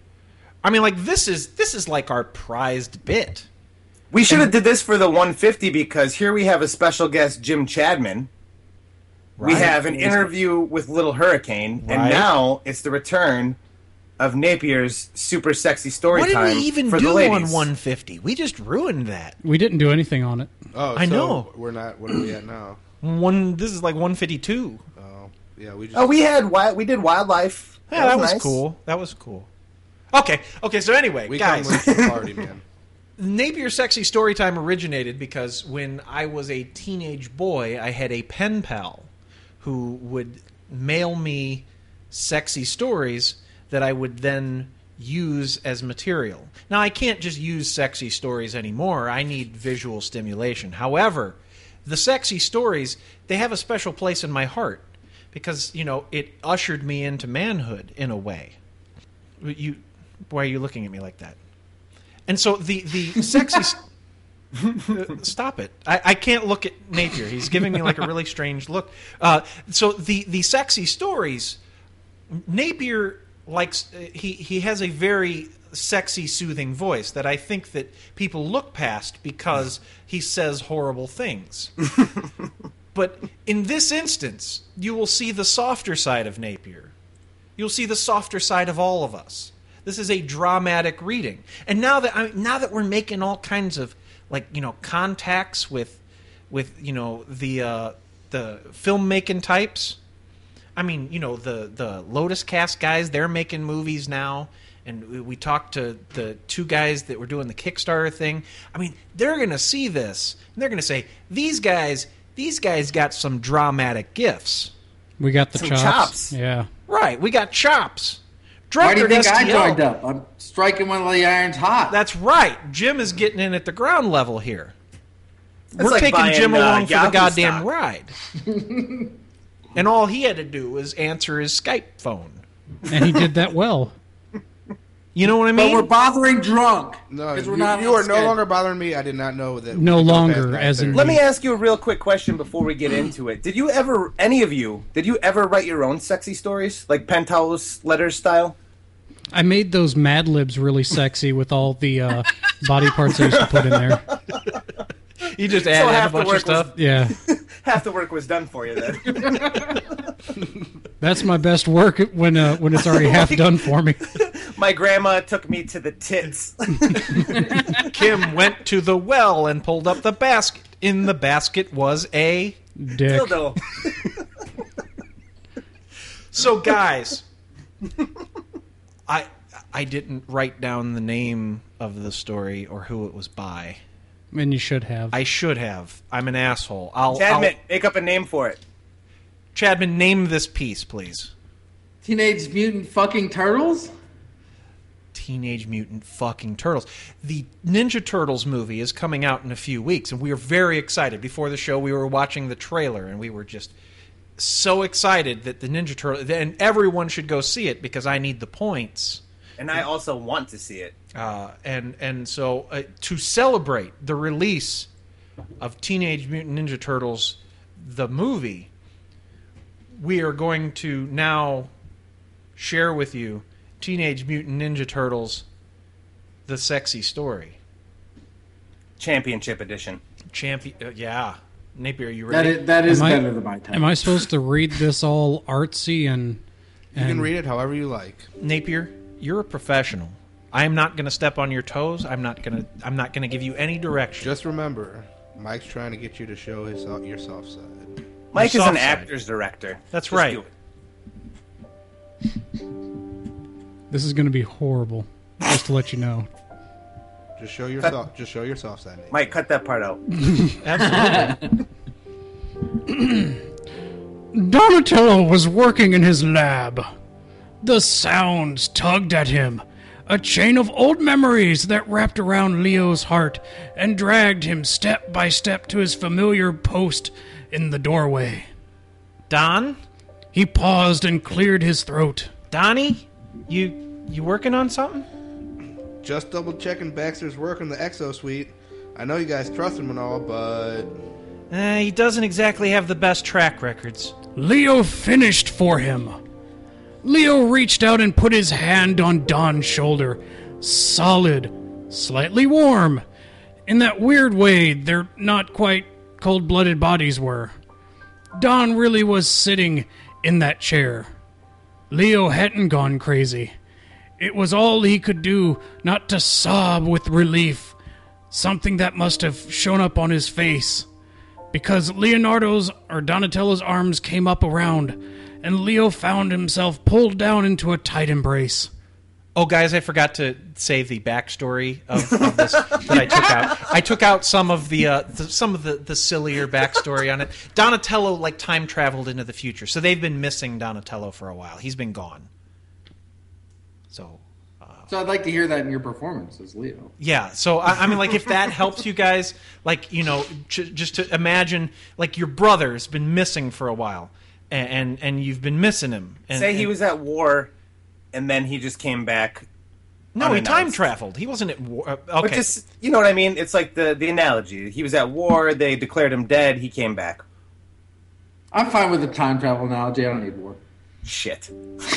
I mean, like, this is like our prized bit. We should have did this for the 150 because here we have a special guest, Jim Chadman. Right. We have an interview with Little Hurricane, and now it's the return of Napier's super sexy story time. What did we even for do the ladies. on 150? We just ruined that. We didn't do anything on it. Oh, I know. We're not. What are we at now? This is like 152. Oh, yeah. We did wildlife. Yeah, that was nice. Cool. That was cool. Okay. So anyway, guys, come late to the party, man. Napier Sexy Storytime originated because when I was a teenage boy, I had a pen pal who would mail me sexy stories that I would then use as material. Now, I can't just use sexy stories anymore. I need visual stimulation. However, the sexy stories, they have a special place in my heart because, it ushered me into manhood in a way. Why are you looking at me like that? And so the sexy... Stop it. I can't look at Napier. He's giving me like a really strange look. So the sexy stories, Napier likes... He has a very sexy, soothing voice that I think that people look past because he says horrible things. But in this instance, you will see the softer side of Napier. You'll see the softer side of all of us. This is a dramatic reading. And now that we're making all kinds of contacts with the filmmaking types. I mean, the Lotus Cast guys, they're making movies now, and we talked to the two guys that were doing the Kickstarter thing. I mean, they're going to see this and they're going to say, these guys got some dramatic gifts. We got the some chops. Yeah. Right, we got chops. Why do you think I joined up? I'm striking one of the irons hot. That's right. Jim is getting in at the ground level here. We're like taking Jim along for the goddamn stock. ride. And all he had to do was answer his Skype phone. And he did that well. You know what I mean? But we're bothering drunk. No, we're you, not you are no scheduled. longer bothering me. I did not know that. No we could go longer, past as in 9:30. Let me ask you a real quick question before we get into it. Did you ever, any of you, did you ever write your own sexy stories, like Penthouse letters style? I made those Mad Libs really sexy with all the body parts I used to put in there. You just add a bunch of stuff. Yeah. Half the work was done for you then. That's my best work when it's already half done for me. My grandma took me to the tits. Kim went to the well and pulled up the basket. In the basket was a dick. Dildo. So, guys, I didn't write down the name of the story or who it was by. And you should have. I should have. I'm an asshole. Chadman, make up a name for it. Chadman, name this piece, please. Teenage Mutant fucking Turtles? Teenage Mutant fucking Turtles. The Ninja Turtles movie is coming out in a few weeks, and we are very excited. Before the show, we were watching the trailer, and we were just so excited that the Ninja Turtles... And everyone should go see it, because I need the points. And I also want to see it. So to celebrate the release of Teenage Mutant Ninja Turtles, the movie, we are going to now share with you Teenage Mutant Ninja Turtles, the sexy story. Championship edition. Yeah. Napier, are you ready? That is better than my time. Am I supposed to read this all artsy and You can read it however you like. Napier, you're a professional. I am not going to step on your toes. I'm not going to give you any direction. Just remember, Mike's trying to get you to show your soft side. Mike is an actor's director. That's Just right. do it. This is going to be horrible. Just to let you know. Just show your soft side. Nate. Mike, cut that part out. Absolutely. Donatello was working in his lab. The sounds tugged at him, a chain of old memories that wrapped around Leo's heart and dragged him step by step to his familiar post in the doorway. Don? He paused and cleared his throat. Donnie? You working on something? Just double checking Baxter's work in the Exo Suite. I know you guys trust him and all, but... He doesn't exactly have the best track records. Leo finished for him. Leo reached out and put his hand on Don's shoulder. Solid, slightly warm. In that weird way they're not quite cold-blooded bodies were. Don really was sitting in that chair. Leo hadn't gone crazy. It was all he could do not to sob with relief, something that must have shown up on his face, because Donatello's arms came up around, and Leo found himself pulled down into a tight embrace. Oh, guys, I forgot to say the backstory of this that I took out. I took out some of the sillier backstory on it. Donatello time traveled into the future, so they've been missing Donatello for a while. He's been gone. So I'd like to hear that in your performance as Leo. Yeah, so I mean, if that helps you guys, just to imagine, your brother's been missing for a while, and you've been missing him. Say he was at war, and then he just came back. No, he time traveled. He wasn't at war. Okay. But just, you know what I mean? It's like the analogy. He was at war, they declared him dead, he came back. I'm fine with the time travel analogy. I don't need war. Shit.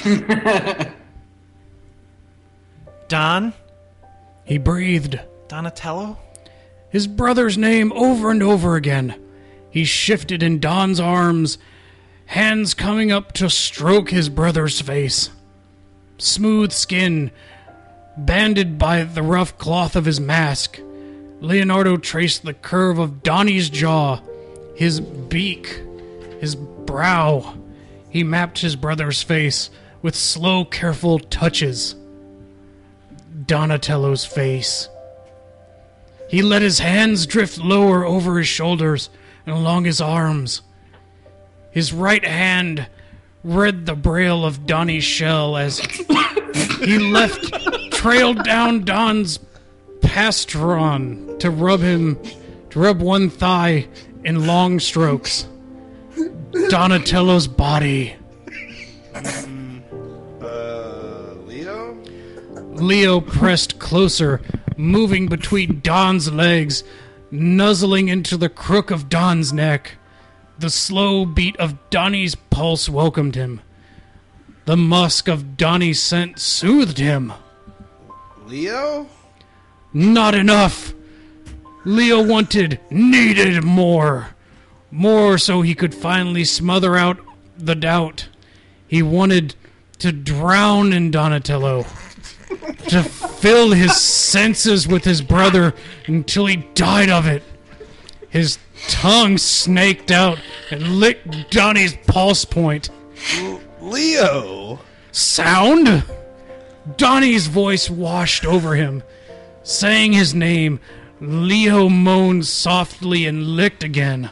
Don? He breathed. Donatello? His brother's name over and over again. He shifted in Don's arms, hands coming up to stroke his brother's face. Smooth skin, banded by the rough cloth of his mask. Leonardo traced the curve of Donnie's jaw, his beak, his brow. He mapped his brother's face with slow, careful touches. Donatello's face. He let his hands drift lower over his shoulders and along his arms. His right hand read the braille of Donnie's shell as he trailed down Don's pastron to rub one thigh in long strokes. Donatello's body. Leo? Leo pressed closer, moving between Don's legs, nuzzling into the crook of Don's neck. The slow beat of Donnie's pulse welcomed him. The musk of Donnie's scent soothed him. Leo? Not enough. Leo needed more. More so he could finally smother out the doubt. He wanted to drown in Donatello. To fill his senses with his brother until he died of it. His tongue snaked out and licked Donnie's pulse point. Leo! Sound? Donnie's voice washed over him. Saying his name, Leo moaned softly and licked again.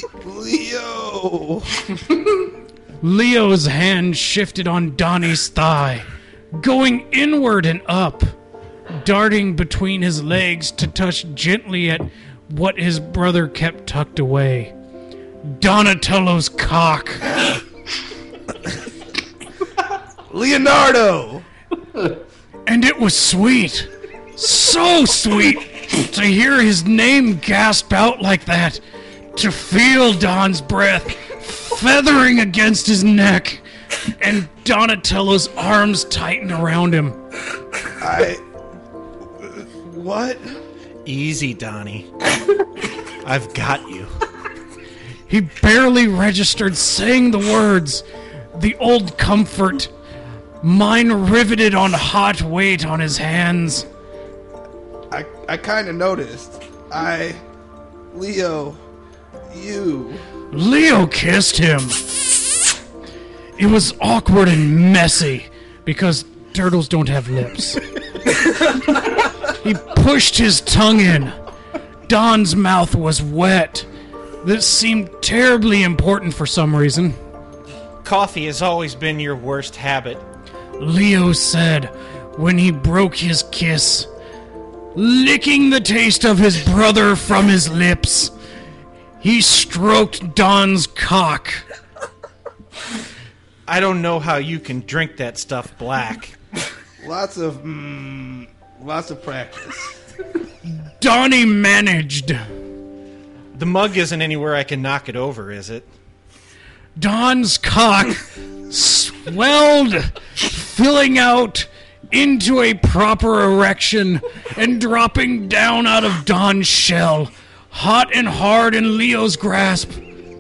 Leo! Leo's hand shifted on Donnie's thigh, going inward and up, darting between his legs to touch gently at what his brother kept tucked away. Donatello's cock. Leonardo! And it was sweet. So sweet to hear his name gasp out like that. To feel Don's breath feathering against his neck. And Donatello's arms tightened around him. What? Easy, Donnie. I've got you. He barely registered saying the words. The old comfort. Mine riveted on hot weight on his hands. I kind of noticed. Leo, you... Leo kissed him. It was awkward and messy, because turtles don't have lips. He pushed his tongue in. Don's mouth was wet. This seemed terribly important for some reason. Coffee has always been your worst habit. Leo said when he broke his kiss, licking the taste of his brother from his lips. He stroked Don's cock. I don't know how you can drink that stuff black. Lots of practice. Donnie managed. The mug isn't anywhere I can knock it over, is it? Don's cock swelled, filling out into a proper erection and dropping down out of Don's shell, hot and hard in Leo's grasp.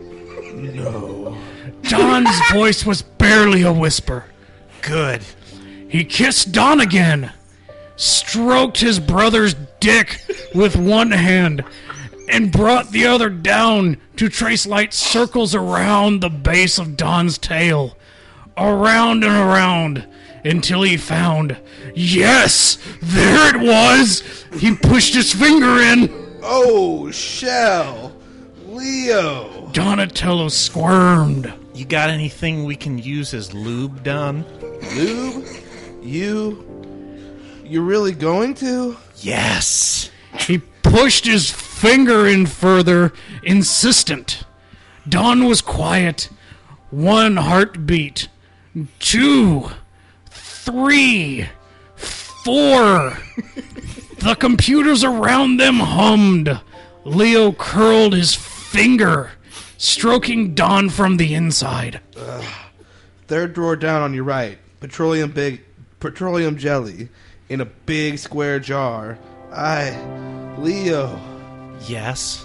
No. Don's voice was barely a whisper. Good. He kissed Don again, stroked his brother's dick with one hand, and brought the other down to trace light circles around the base of Don's tail. Around and around, until he found... Yes! There it was! He pushed his finger in. Oh, Shell! Leo! Donatello squirmed. You got anything we can use as lube, Don? Lube? You really going to? Yes! He pushed his finger in further, insistent. Don was quiet. 1 heartbeat. 2, 3, 4. The computers around them hummed. Leo curled his finger, stroking Don from the inside. Third drawer down on your right. Petroleum jelly in a big square jar. Leo. Yes?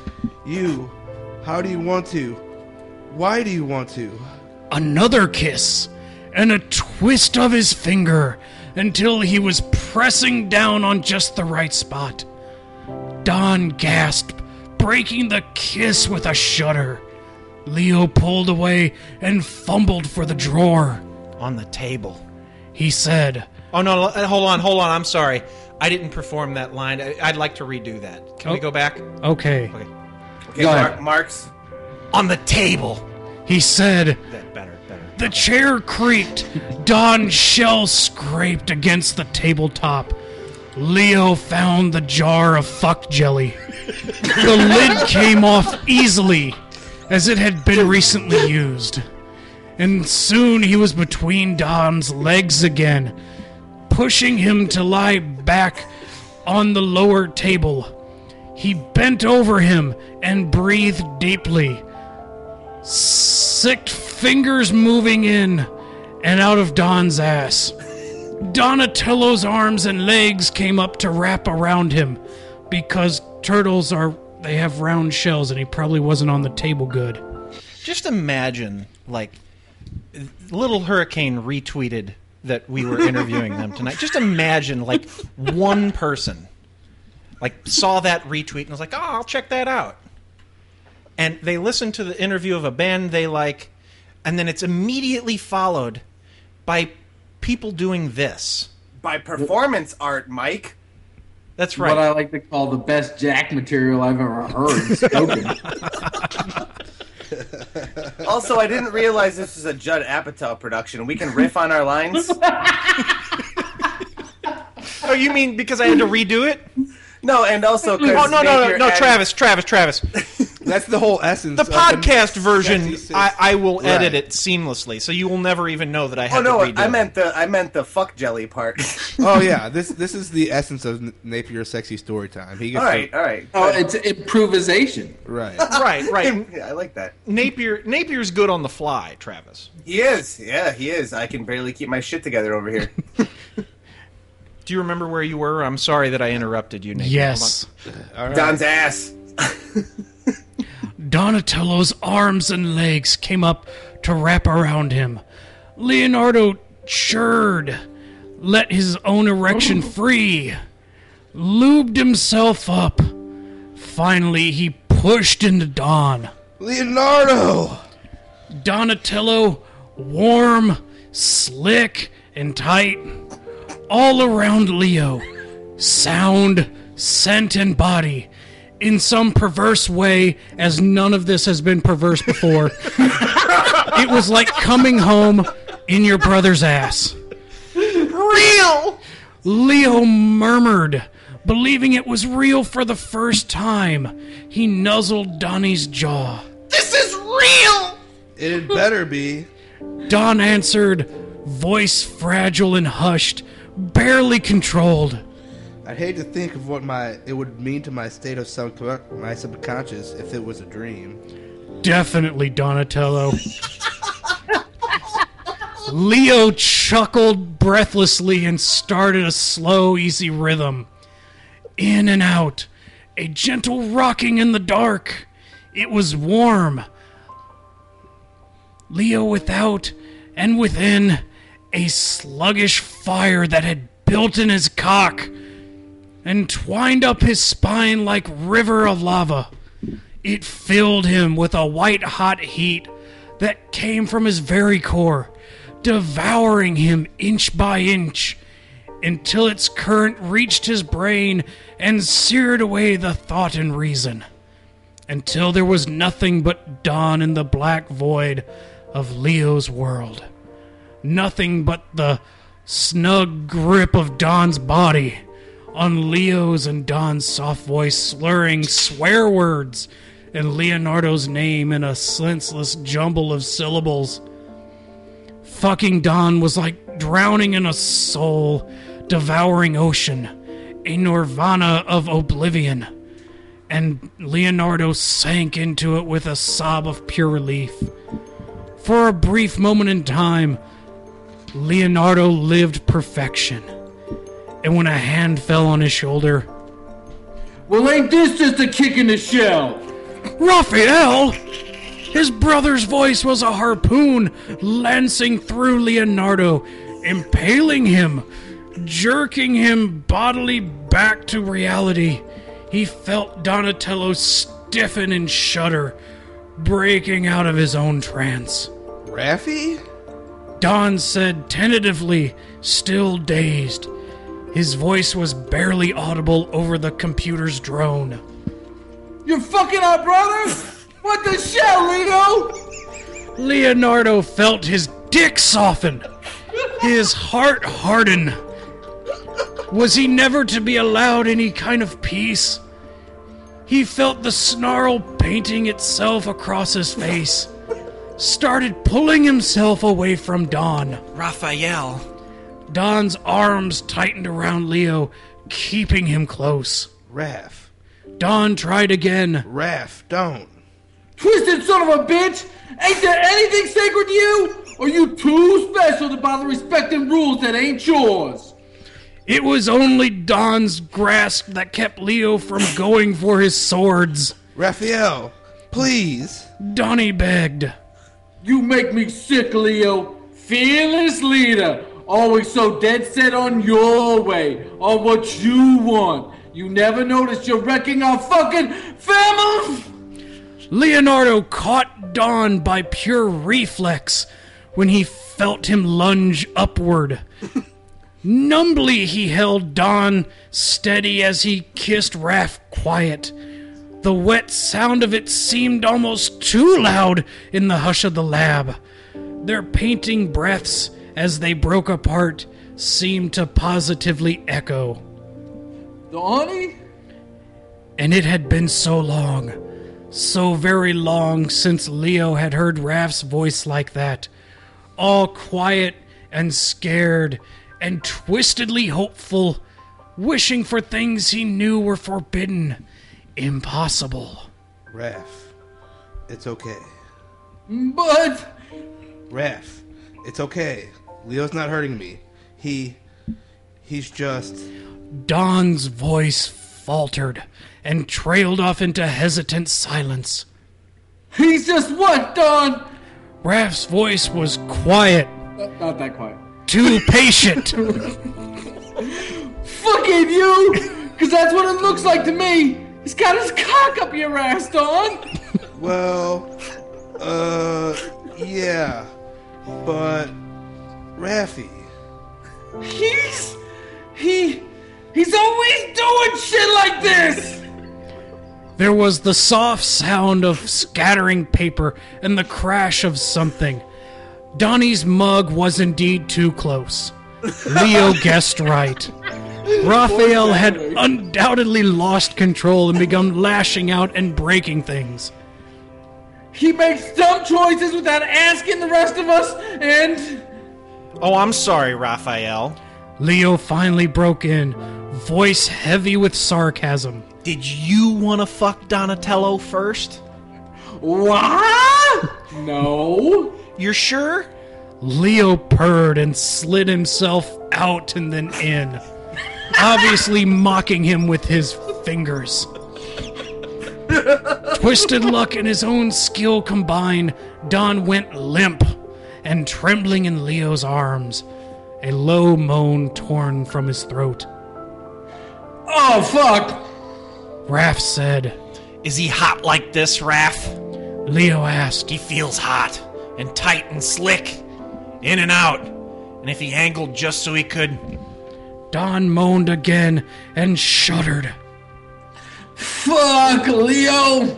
How do you want to? Why do you want to? Another kiss, and a twist of his finger until he was pressing down on just the right spot. Don gasped, breaking the kiss with a shudder. Leo pulled away and fumbled for the drawer. On the table. He said... Oh, no, hold on, I'm sorry. I didn't perform that line. I'd like to redo that. Can we go back? Okay. Okay, Marks. On the table. He said... Better. The chair creaked. Don's shell scraped against the tabletop. Leo found the jar of fuck jelly. The lid came off easily, as it had been recently used. And soon he was between Don's legs again, pushing him to lie back on the lower table. He bent over him and breathed deeply. 6 fingers moving in and out of Don's ass. Donatello's arms and legs came up to wrap around him because turtles they have round shells and he probably wasn't on the table good. Just imagine, like, Little Hurricane retweeted that we were interviewing them tonight. Just imagine, like, one person, like, saw that retweet and was like, oh, I'll check that out. And they listened to the interview of a band they like, and then it's immediately followed by people doing this. By performance art, Mike. That's right. What I like to call the best Jack material I've ever heard spoken. Also, I didn't realize this was a Judd Apatow production. We can riff on our lines. Oh, you mean because I had to redo it? No, and also... Oh, no, Travis. That's the whole essence. The podcast version, I will edit it seamlessly, so you will never even know that I had to redo it. I meant the fuck jelly part. Oh yeah, this is the essence of Napier's sexy story time. All right. Oh, it's improvisation. Right. Right. Yeah, I like that. Napier's good on the fly, Travis. He is. Yeah, he is. I can barely keep my shit together over here. Do you remember where you were? I'm sorry that I interrupted you, Napier. Yes. All right. Don's ass. Donatello's arms and legs came up to wrap around him. Leonardo churred, let his own erection free, lubed himself up. Finally, he pushed into Don. Leonardo! Donatello, warm, slick, and tight. All around Leo, sound, scent, and body. In some perverse way, as none of this has been perverse before. It was like coming home in your brother's ass. Real! Leo murmured, believing it was real for the first time. He nuzzled Donnie's jaw. This is real! It had better be. Don answered, voice fragile and hushed, barely controlled. I'd hate to think of what it would mean to my state of my subconscious if it was a dream. Definitely, Donatello. Leo chuckled breathlessly and started a slow, easy rhythm. In and out, a gentle rocking in the dark. It was warm. Leo without and within, a sluggish fire that had built in his cock and twined up his spine like river of lava. It filled him with a white-hot heat that came from his very core, devouring him inch by inch, until its current reached his brain and seared away the thought and reason, until there was nothing but dawn in the black void of Leo's world. Nothing but the snug grip of Don's body on Leo's and Don's soft voice slurring swear words and Leonardo's name in a senseless jumble of syllables. Fucking Don was like drowning in a soul-devouring ocean, a nirvana of oblivion, and Leonardo sank into it with a sob of pure relief. For a brief moment in time, Leonardo lived perfection. And when a hand fell on his shoulder... Well, ain't this just a kick in the shell? Raphael! His brother's voice was a harpoon lancing through Leonardo, impaling him, jerking him bodily back to reality. He felt Donatello stiffen and shudder, breaking out of his own trance. Raffi? Don said tentatively, still dazed. His voice was barely audible over the computer's drone. You're fucking our brother? What the shell, Leo? Leonardo felt his dick soften, his heart harden. Was he never to be allowed any kind of peace? He felt the snarl painting itself across his face, started pulling himself away from Don. Raphael. Don's arms tightened around Leo, keeping him close. Raph. Don tried again. Raph, don't. Twisted son of a bitch! Ain't there anything sacred to you? Or you too special to bother respecting rules that ain't yours? It was only Don's grasp that kept Leo from going for his swords. Raphael, please. Donnie begged. You make me sick, Leo. Fearless leader. Always so dead set on your way. On what you want. You never noticed you're wrecking our fucking family? Leonardo caught Don by pure reflex when he felt him lunge upward. Numbly he held Don steady as he kissed Raph quiet. The wet sound of it seemed almost too loud in the hush of the lab. Their painting breaths, as they broke apart, seemed to positively echo. Donnie? And it had been so long, so very long since Leo had heard Raph's voice like that. All quiet and scared and twistedly hopeful, wishing for things he knew were forbidden, impossible. Raph, it's okay. But... Raph, it's okay. Leo's not hurting me. He's just... Don's voice faltered and trailed off into hesitant silence. He's just what, Don? Raph's voice was quiet. Not that quiet. Too patient. Fucking you! Because that's what it looks like to me. He's got his cock up your ass, Don. Well, yeah. But, Raffy. He's always doing shit like this! There was the soft sound of scattering paper and the crash of something. Donnie's mug was indeed too close. Leo guessed right. Raphael had undoubtedly lost control and begun lashing out and breaking things. He makes dumb choices without asking the rest of us, and... Oh, I'm sorry, Raphael. Leo finally broke in, voice heavy with sarcasm. Did you want to fuck Donatello first? What? No. You're sure? Leo purred and slid himself out and then in, obviously mocking him with his fingers. Twisted luck and his own skill combined, Don went limp and trembling in Leo's arms, a low moan torn from his throat. Oh, fuck! Raph said. Is he hot like this, Raph? Leo asked. He feels hot and tight and slick, in and out. And if he angled just so he could... Don moaned again and shuddered. Fuck, Leo!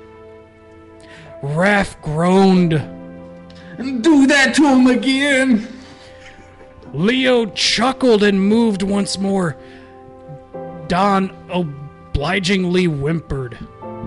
Raph groaned. Do that to him again! Leo chuckled and moved once more. Don obligingly whimpered.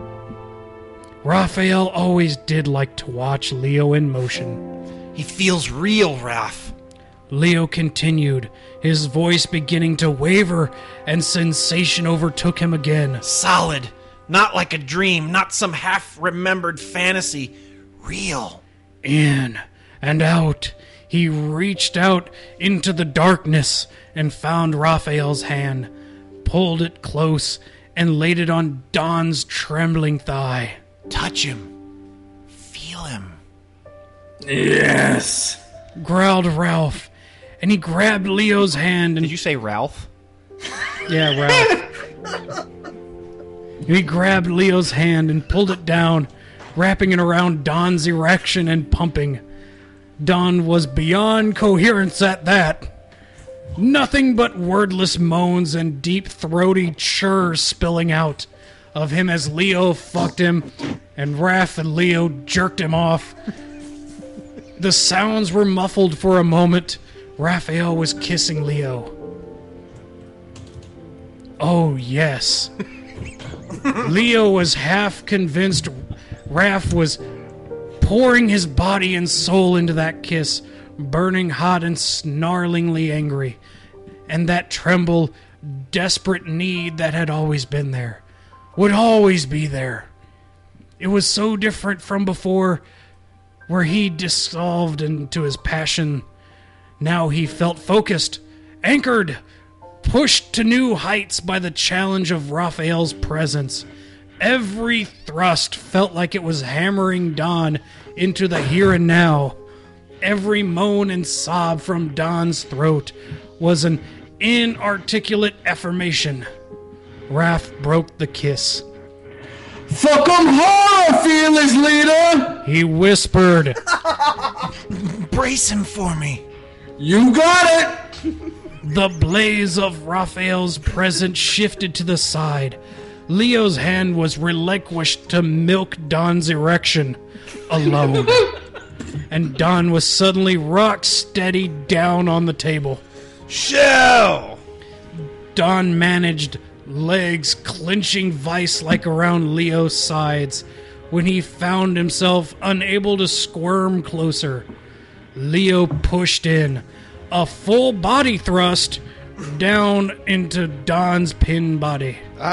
Raphael always did like to watch Leo in motion. He feels real, Raph. Leo continued, his voice beginning to waver, and sensation overtook him again. Solid. Not like a dream, not some half-remembered fantasy. Real. In and out. He reached out into the darkness and found Raphael's hand, pulled it close, and laid it on Don's trembling thigh. Touch him. Feel him. Yes, growled Ralph, and he grabbed Leo's hand and... Did you say Ralph? Yeah, Ralph. He grabbed Leo's hand and pulled it down, wrapping it around Don's erection and pumping. Don was beyond coherence at that. Nothing but wordless moans and deep throaty churs spilling out of him as Leo fucked him and Raph and Leo jerked him off. The sounds were muffled for a moment. Raphael was kissing Leo. Oh, yes. Leo was half convinced Raph was pouring his body and soul into that kiss, burning hot and snarlingly angry, and that tremble, desperate need that had always been there, would always be there. It was so different from before, where he dissolved into his passion. Now he felt focused, anchored, pushed to new heights by the challenge of Raphael's presence. Every thrust felt like it was hammering Don into the here and now. Every moan and sob from Don's throat was an inarticulate affirmation. Raph broke the kiss. Fuck 'em hard, fearless leader! He whispered. Brace him for me. You got it! The blaze of Raphael's presence shifted to the side. Leo's hand was relinquished to milk Don's erection alone. And Don was suddenly rock steady down on the table. Shell! Don managed, legs clenching vice-like around Leo's sides, when he found himself unable to squirm closer. Leo pushed in, a full body thrust down into Don's pinned body.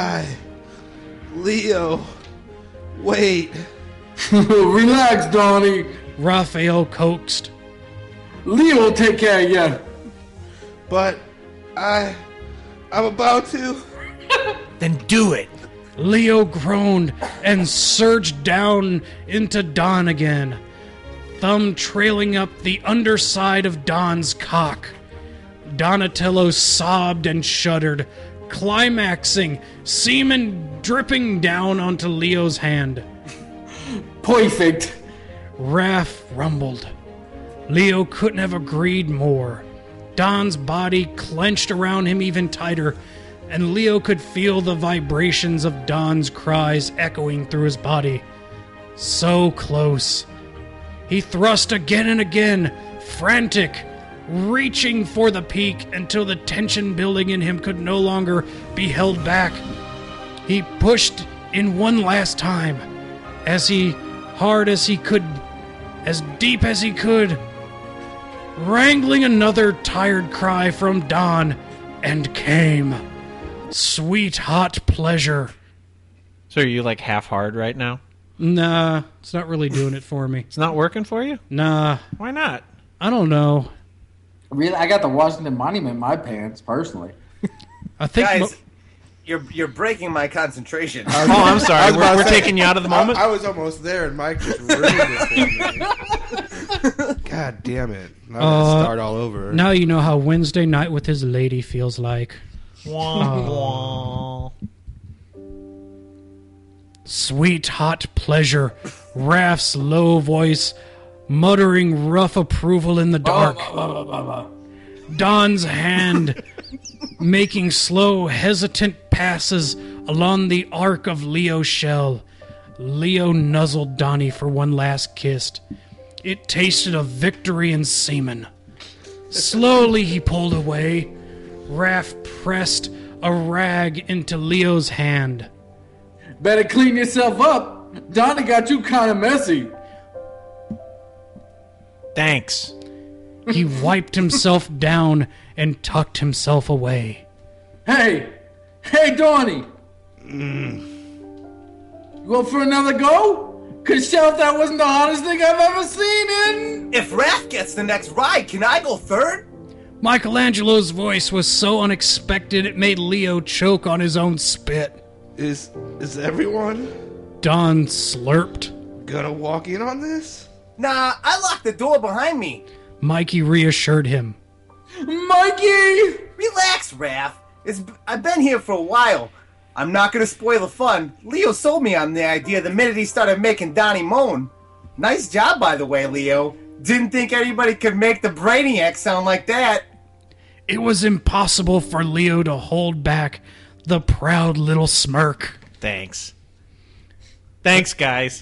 Leo, wait. Relax, Donnie. Raphael coaxed. Leo will take care of you. But I'm about to. Then do it. Leo groaned and surged down into Don again, thumb trailing up the underside of Don's cock. Donatello sobbed and shuddered, climaxing, semen dripping down onto Leo's hand. Perfect. Raph rumbled. Leo couldn't have agreed more. Don's body clenched around him even tighter, and Leo could feel the vibrations of Don's cries echoing through his body. So close. He thrust again and again, frantic, reaching for the peak until the tension building in him could no longer be held back. He pushed in one last time, as hard as he could, as deep as he could, wrangling another tired cry from Don, and came. Sweet hot pleasure. So are you like half hard right now? Nah, it's not really doing it for me. It's not working for you? Nah. Why not? I don't know. Really, I got the Washington Monument in my pants, personally. I think guys, you're breaking my concentration. Oh, I'm sorry. We're taking you out of the moment? I was almost there, and Mike just ruined it for me. God damn it. Now I gotta start all over. Now you know how Wednesday night with his lady feels like. Wah. Sweet hot pleasure. Raph's low voice muttering rough approval in the dark. Don's hand making slow, hesitant passes along the arc of Leo's shell. Leo nuzzled Donnie for one last kiss. It tasted of victory and semen. Slowly he pulled away. Raph pressed a rag into Leo's hand. Better clean yourself up. Donnie got you kind of messy. Thanks. He wiped himself down and tucked himself away. Hey, Donnie. You up for another go? Cause Shelf, that wasn't the hottest thing I've ever seen in. If Raph gets the next ride, can I go third? Michelangelo's voice was so unexpected it made Leo choke on his own spit. Is everyone Don slurped. Gonna walk in on this? Nah, I locked the door behind me. Mikey reassured him. Mikey! Relax, Raph. I've been here for a while. I'm not gonna spoil the fun. Leo sold me on the idea the minute he started making Donnie moan. Nice job, by the way, Leo. Didn't think anybody could make the Brainiac sound like that. It was impossible for Leo to hold back the proud little smirk. Thanks. Thanks, guys.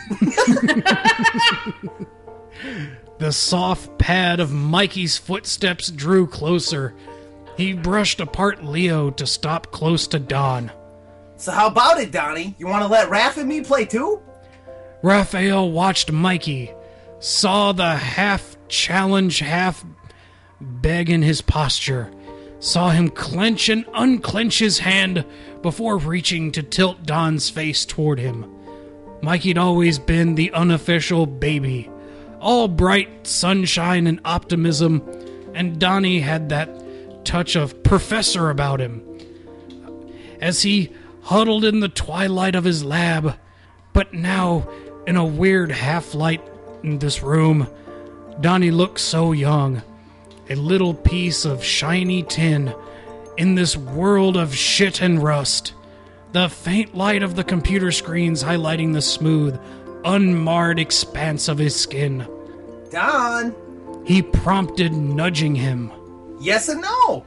The soft pad of Mikey's footsteps drew closer. He brushed apart Leo to stop close to Don. So how about it, Donnie? You want to let Raph and me play too? Raphael watched Mikey, saw the half challenge, half beg in his posture, saw him clench and unclench his hand before reaching to tilt Don's face toward him. Mikey'd always been the unofficial baby, all bright sunshine and optimism, and Donnie had that touch of professor about him. As he huddled in the twilight of his lab, but now in a weird half-light in this room, Donnie looked so young, a little piece of shiny tin in this world of shit and rust, the faint light of the computer screens highlighting the smooth, unmarred expanse of his skin. Don! He prompted, nudging him. Yes and no!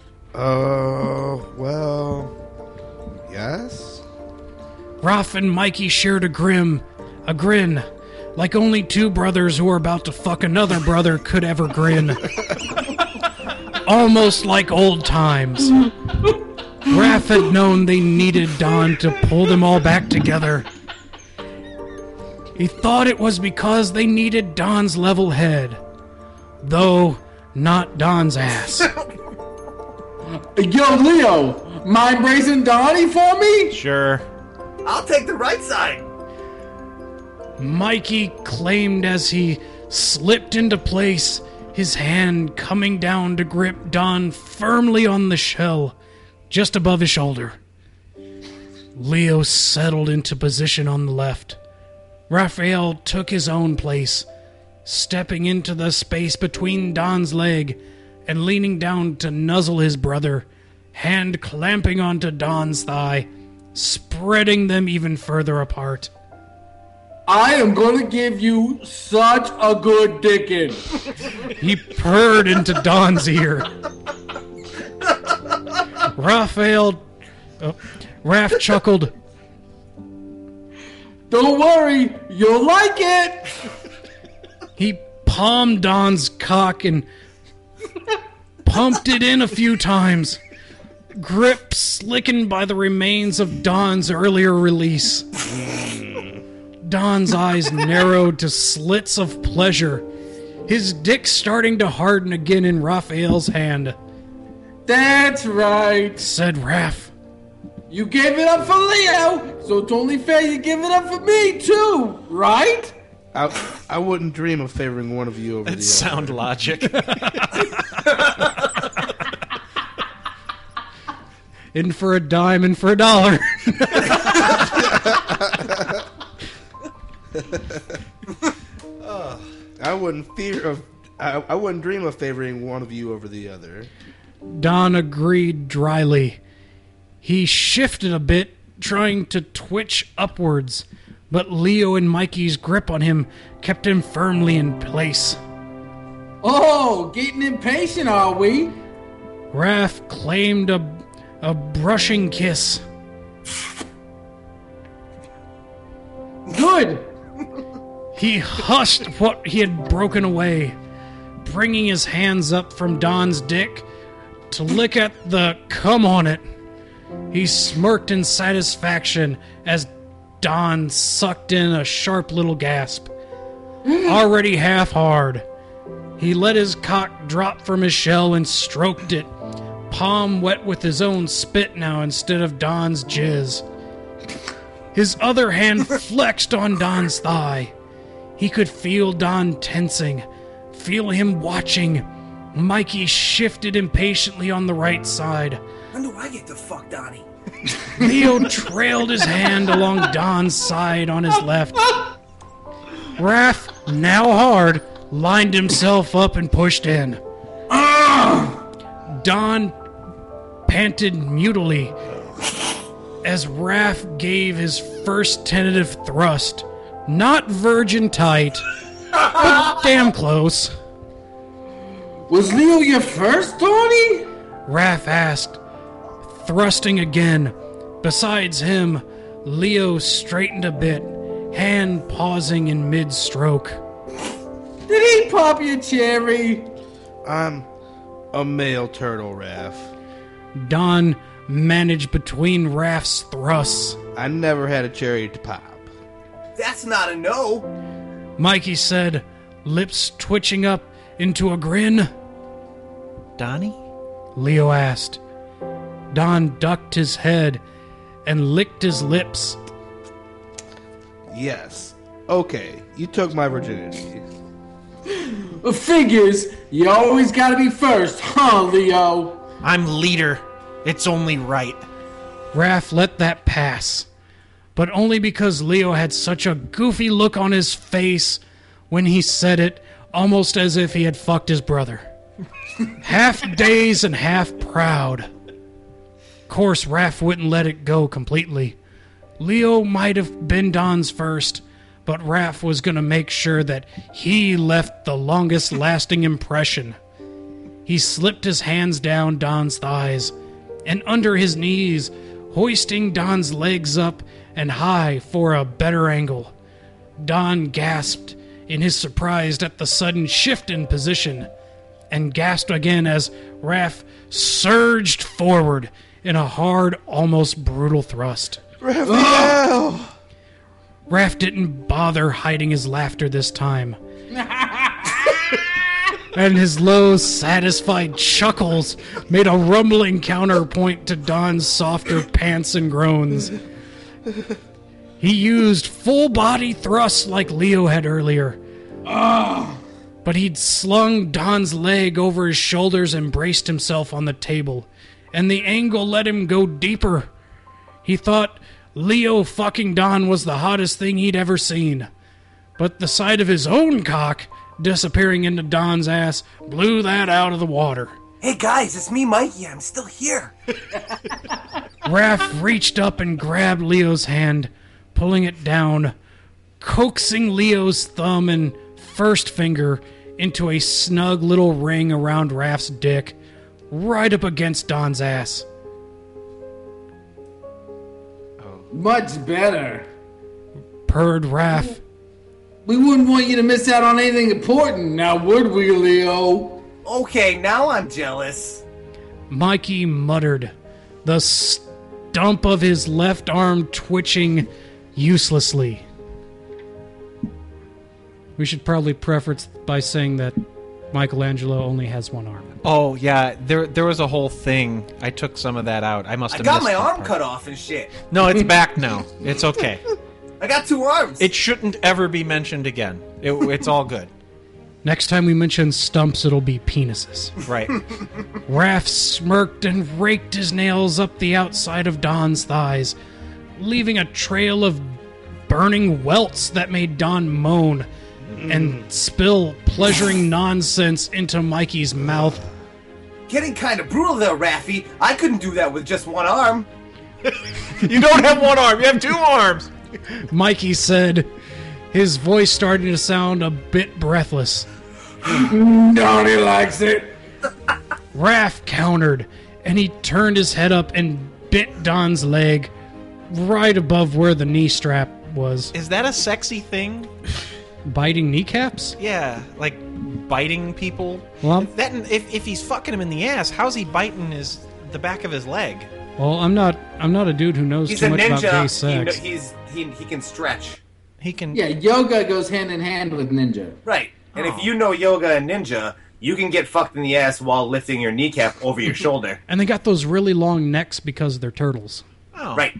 Well... yes? Raph and Mikey shared a grin, like only two brothers who were about to fuck another brother could ever grin. Almost like old times. Raph had known they needed Don to pull them all back together. He thought it was because they needed Don's level head, though not Don's ass. Yo, Leo, mind raising Donnie for me? Sure. I'll take the right side. Mikey claimed as he slipped into place, his hand coming down to grip Don firmly on the shell, just above his shoulder. Leo settled into position on the left. Raphael took his own place, stepping into the space between Don's leg and leaning down to nuzzle his brother, hand clamping onto Don's thigh, spreading them even further apart. I am going to give you such a good dickin'. He purred into Don's ear. Raph chuckled. Don't worry, you'll like it. He palmed Don's cock and pumped it in a few times, grip slickened by the remains of Don's earlier release. Don's eyes narrowed to slits of pleasure, his dick starting to harden again in Raphael's hand. That's right, said Raph. You gave it up for Leo, so it's only fair you give it up for me too, right? I wouldn't dream of favoring one of you over the other. That's sound logic. In for a dime, in for a dollar. I wouldn't dream of favoring one of you over the other. Don agreed dryly. He shifted a bit, trying to twitch upwards, but Leo and Mikey's grip on him kept him firmly in place. Oh, getting impatient, are we? Raph claimed a brushing kiss. Good. He hushed what he had broken away, bringing his hands up from Don's dick to lick at the cum on it. He smirked in satisfaction as Don sucked in a sharp little gasp. Already half hard, he let his cock drop from his shell and stroked it, palm wet with his own spit now instead of Don's jizz. His other hand flexed on Don's thigh. He could feel Don tensing, feel him watching. Mikey shifted impatiently on the right side. When do I get to fuck Donnie? Leo trailed his hand along Don's side on his left. Raph, now hard, lined himself up and pushed in. Don panted mutilely as Raph gave his first tentative thrust. Not virgin tight, but damn close. Was Leo your first, Tony? Raph asked, thrusting again. Besides him, Leo straightened a bit, hand pausing in mid-stroke. Did he pop your cherry? I'm a male turtle, Raph. Don managed between Raph's thrusts. I never had a cherry to pop. That's not a no. Mikey said, lips twitching up into a grin. Donnie? Leo asked. Don ducked his head and licked his lips. Yes. Okay, you took my virginity. Figures. You always gotta be first, huh, Leo? I'm leader. It's only right. Raph let that pass, but only because Leo had such a goofy look on his face when he said it, almost as if he had fucked his brother. Half dazed and half proud. Of course, Raph wouldn't let it go completely. Leo might have been Don's first, but Raph was going to make sure that he left the longest lasting impression. He slipped his hands down Don's thighs and under his knees, hoisting Don's legs up and high for a better angle. Don gasped in his surprise at the sudden shift in position, and gasped again as Raph surged forward in a hard, almost brutal thrust. Raphael! Raph didn't bother hiding his laughter this time. And his low, satisfied chuckles made a rumbling counterpoint to Don's softer pants and groans. He used full-body thrusts like Leo had earlier. But he'd slung Don's leg over his shoulders and braced himself on the table, and the angle let him go deeper. He thought Leo fucking Don was the hottest thing he'd ever seen. But the sight of his own cock disappearing into Don's ass blew that out of the water. Hey guys, it's me, Mikey. I'm still here. Raph reached up and grabbed Leo's hand, pulling it down, coaxing Leo's thumb and first finger into a snug little ring around Raph's dick, right up against Don's ass. Much better. Purred Raph. We wouldn't want you to miss out on anything important, now would we, Leo? Okay, now I'm jealous. Mikey muttered, the stump of his left arm twitching uselessly. We should probably preface by saying that Michelangelo only has one arm. Oh, yeah, there was a whole thing. I took some of that out. I must have got missed my that arm part. cut off and shit. No, it's back now. It's okay. I got 2 arms. It shouldn't ever be mentioned again. It's all good. Next time we mention stumps, it'll be penises. Right. Raph smirked and raked his nails up the outside of Don's thighs, leaving a trail of burning welts that made Don moan and spill pleasuring nonsense into Mikey's mouth. Getting kind of brutal there, Raffy. I couldn't do that with just one arm. You don't have one arm. You have 2 arms. Mikey said, his voice starting to sound a bit breathless. Donnie likes it. Raph countered, and he turned his head up and bit Don's leg right above where the knee strap was. Is that a sexy thing? Biting kneecaps? Yeah, like biting people. Well, if he's fucking him in the ass, how's he biting the back of his leg? Well, I'm not a dude who knows too much about gay sex. He can stretch. He can. Yeah, yoga goes hand in hand with ninja. Right. And if you know yoga and ninja, you can get fucked in the ass while lifting your kneecap over your shoulder. And they got those really long necks because they're turtles. Oh. Right.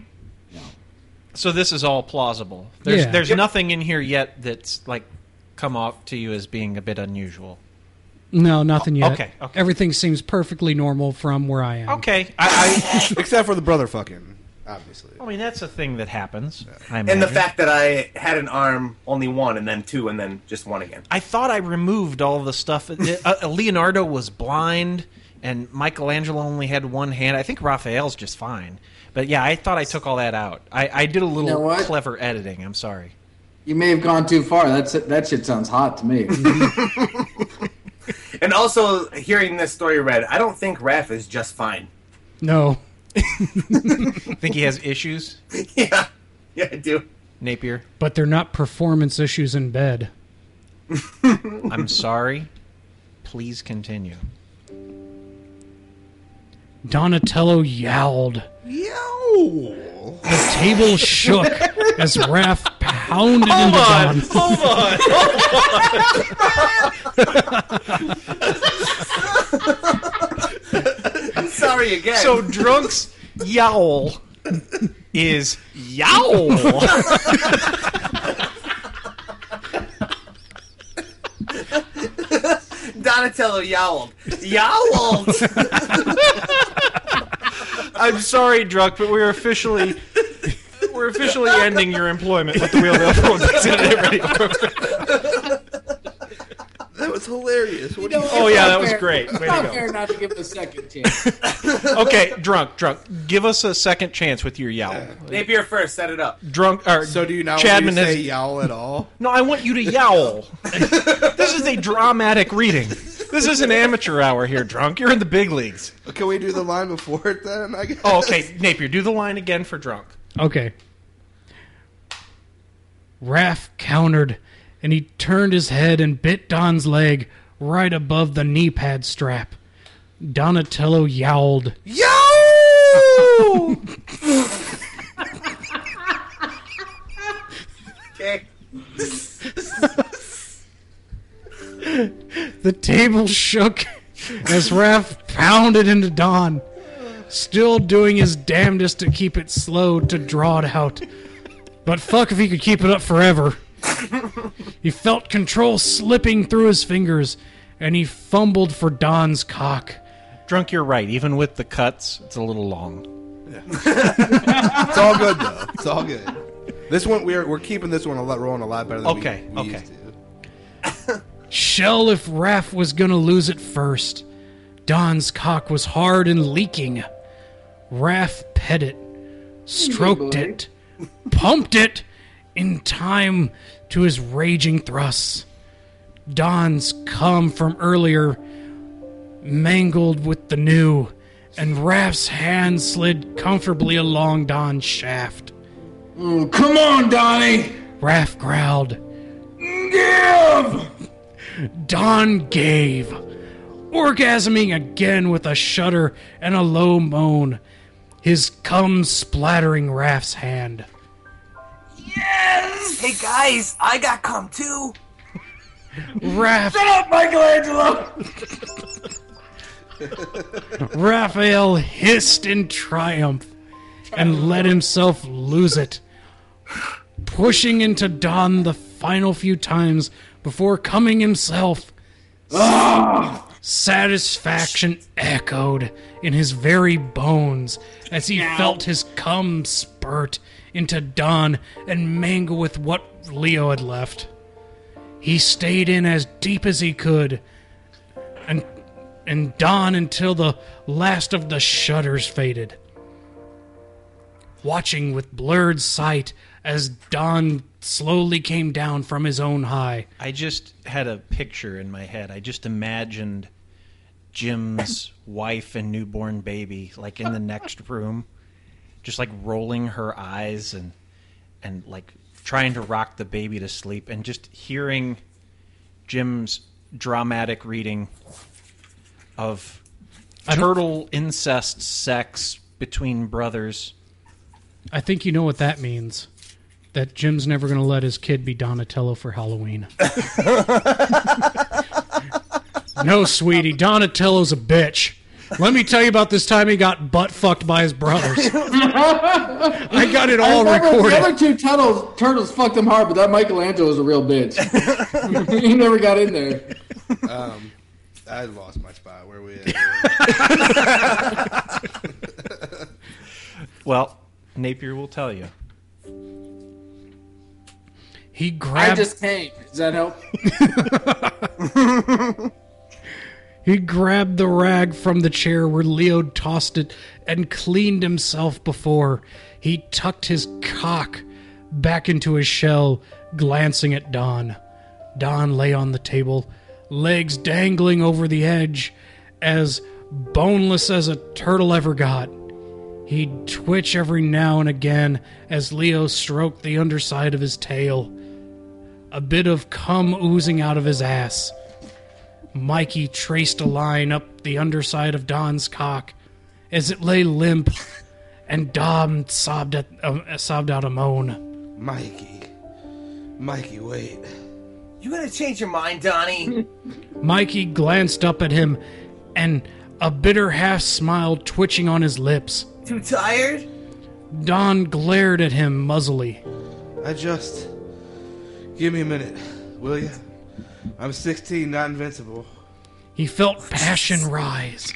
So this is all plausible. There's nothing in here yet that's like come off to you as being a bit unusual. No, nothing yet. Okay. Everything seems perfectly normal from where I am. Okay. Except for the brother fucking, obviously. I mean, that's a thing that happens. And the fact that I had an arm, only 1, and then 2, and then just 1 again. I thought I removed all the stuff. Leonardo was blind, and Michelangelo only had 1 hand. I think Raphael's just fine. But yeah, I thought I took all that out. I did a little clever editing. I'm sorry. You may have gone too far. That shit sounds hot to me. And also, hearing this story read, I don't think Raph is just fine. No. Think he has issues? Yeah, I do. Napier? But they're not performance issues in bed. I'm sorry. Please continue. Donatello yowled. Yo! The table shook as Raph pounded into Don. Hold on. I'm sorry again. So Drunk's yowl is yowl. Donatello yowled. Yowled! I'm sorry, Drunk, but we're officially ending your employment with the Wheelbarrow Full of Dicks Internet Radio Program. That was hilarious. What Oh yeah, that was great. Way to Not go. fair not to give him a second chance. Okay, Drunk, give us a second chance with your yowl. Napier first, set it up. Drunk, or So do you not Chadman want me to say has- yowl at all? No, I want you to yowl. This is a dramatic reading. This is an amateur hour here, Drunk. You're in the big leagues. Can we do the line before it then, I guess? Oh, okay, Napier, do the line again for Drunk. Okay. Raph countered, and he turned his head and bit Don's leg right above the knee pad strap. Donatello yowled. Yo! Okay. The table shook as Raph pounded into Don, still doing his damnedest to keep it slow to draw it out. But fuck if he could keep it up forever. He felt control slipping through his fingers, and he fumbled for Don's cock. Drunk, you're right. Even with the cuts, it's a little long. It's all good though. It's all good. This one we're keeping this one rolling a lot better than we used to. Shell if Raph was gonna lose it first. Don's cock was hard and leaking. Raph pet it, stroked it, pumped it in time to his raging thrusts. Don's cum from earlier mangled with the new, and Raph's hand slid comfortably along Don's shaft. Oh, come on, Donnie! Raph growled. Give! Don gave, orgasming again with a shudder and a low moan, his cum splattering Raph's hand. Yes! Hey guys, I got cum too. Raph. Shut up, Michelangelo! Raphael hissed in triumph and let himself lose it, pushing into Don the final few times before coming himself. Satisfaction echoed in his very bones as he felt his cum spurt into Don and mingle with what Leo had left. He stayed in as deep as he could, and Don until the last of the shudders faded. Watching with blurred sight as Don slowly came down from his own high. I just had a picture in my head. I just imagined Jim's wife and newborn baby like in the next room, just like rolling her eyes and like trying to rock the baby to sleep, and just hearing Jim's dramatic reading of turtle incest sex between brothers. I think you know what that means. That Jim's never going to let his kid be Donatello for Halloween. No, sweetie, Donatello's a bitch. Let me tell you about this time he got butt fucked by his brothers. I got it all recorded. The other two turtles fucked him hard, but that Michelangelo was a real bitch. He never got in there. I lost my spot. Where we at? Well, Napier will tell you. He grabbed... I just came. Does that help? He grabbed the rag from the chair where Leo tossed it and cleaned himself before. He tucked his cock back into his shell, glancing at Don. Don lay on the table, legs dangling over the edge, as boneless as a turtle ever got. He'd twitch every now and again as Leo stroked the underside of his tail. A bit of cum oozing out of his ass. Mikey traced a line up the underside of Don's cock as it lay limp, and Dom sobbed out a moan. Mikey, Mikey, wait. You gonna change your mind, Donnie? Mikey glanced up at him, and a bitter half-smile twitching on his lips. Too tired? Don glared at him muzzily. Give me a minute, will you? I'm 16, not invincible. He felt passion rise.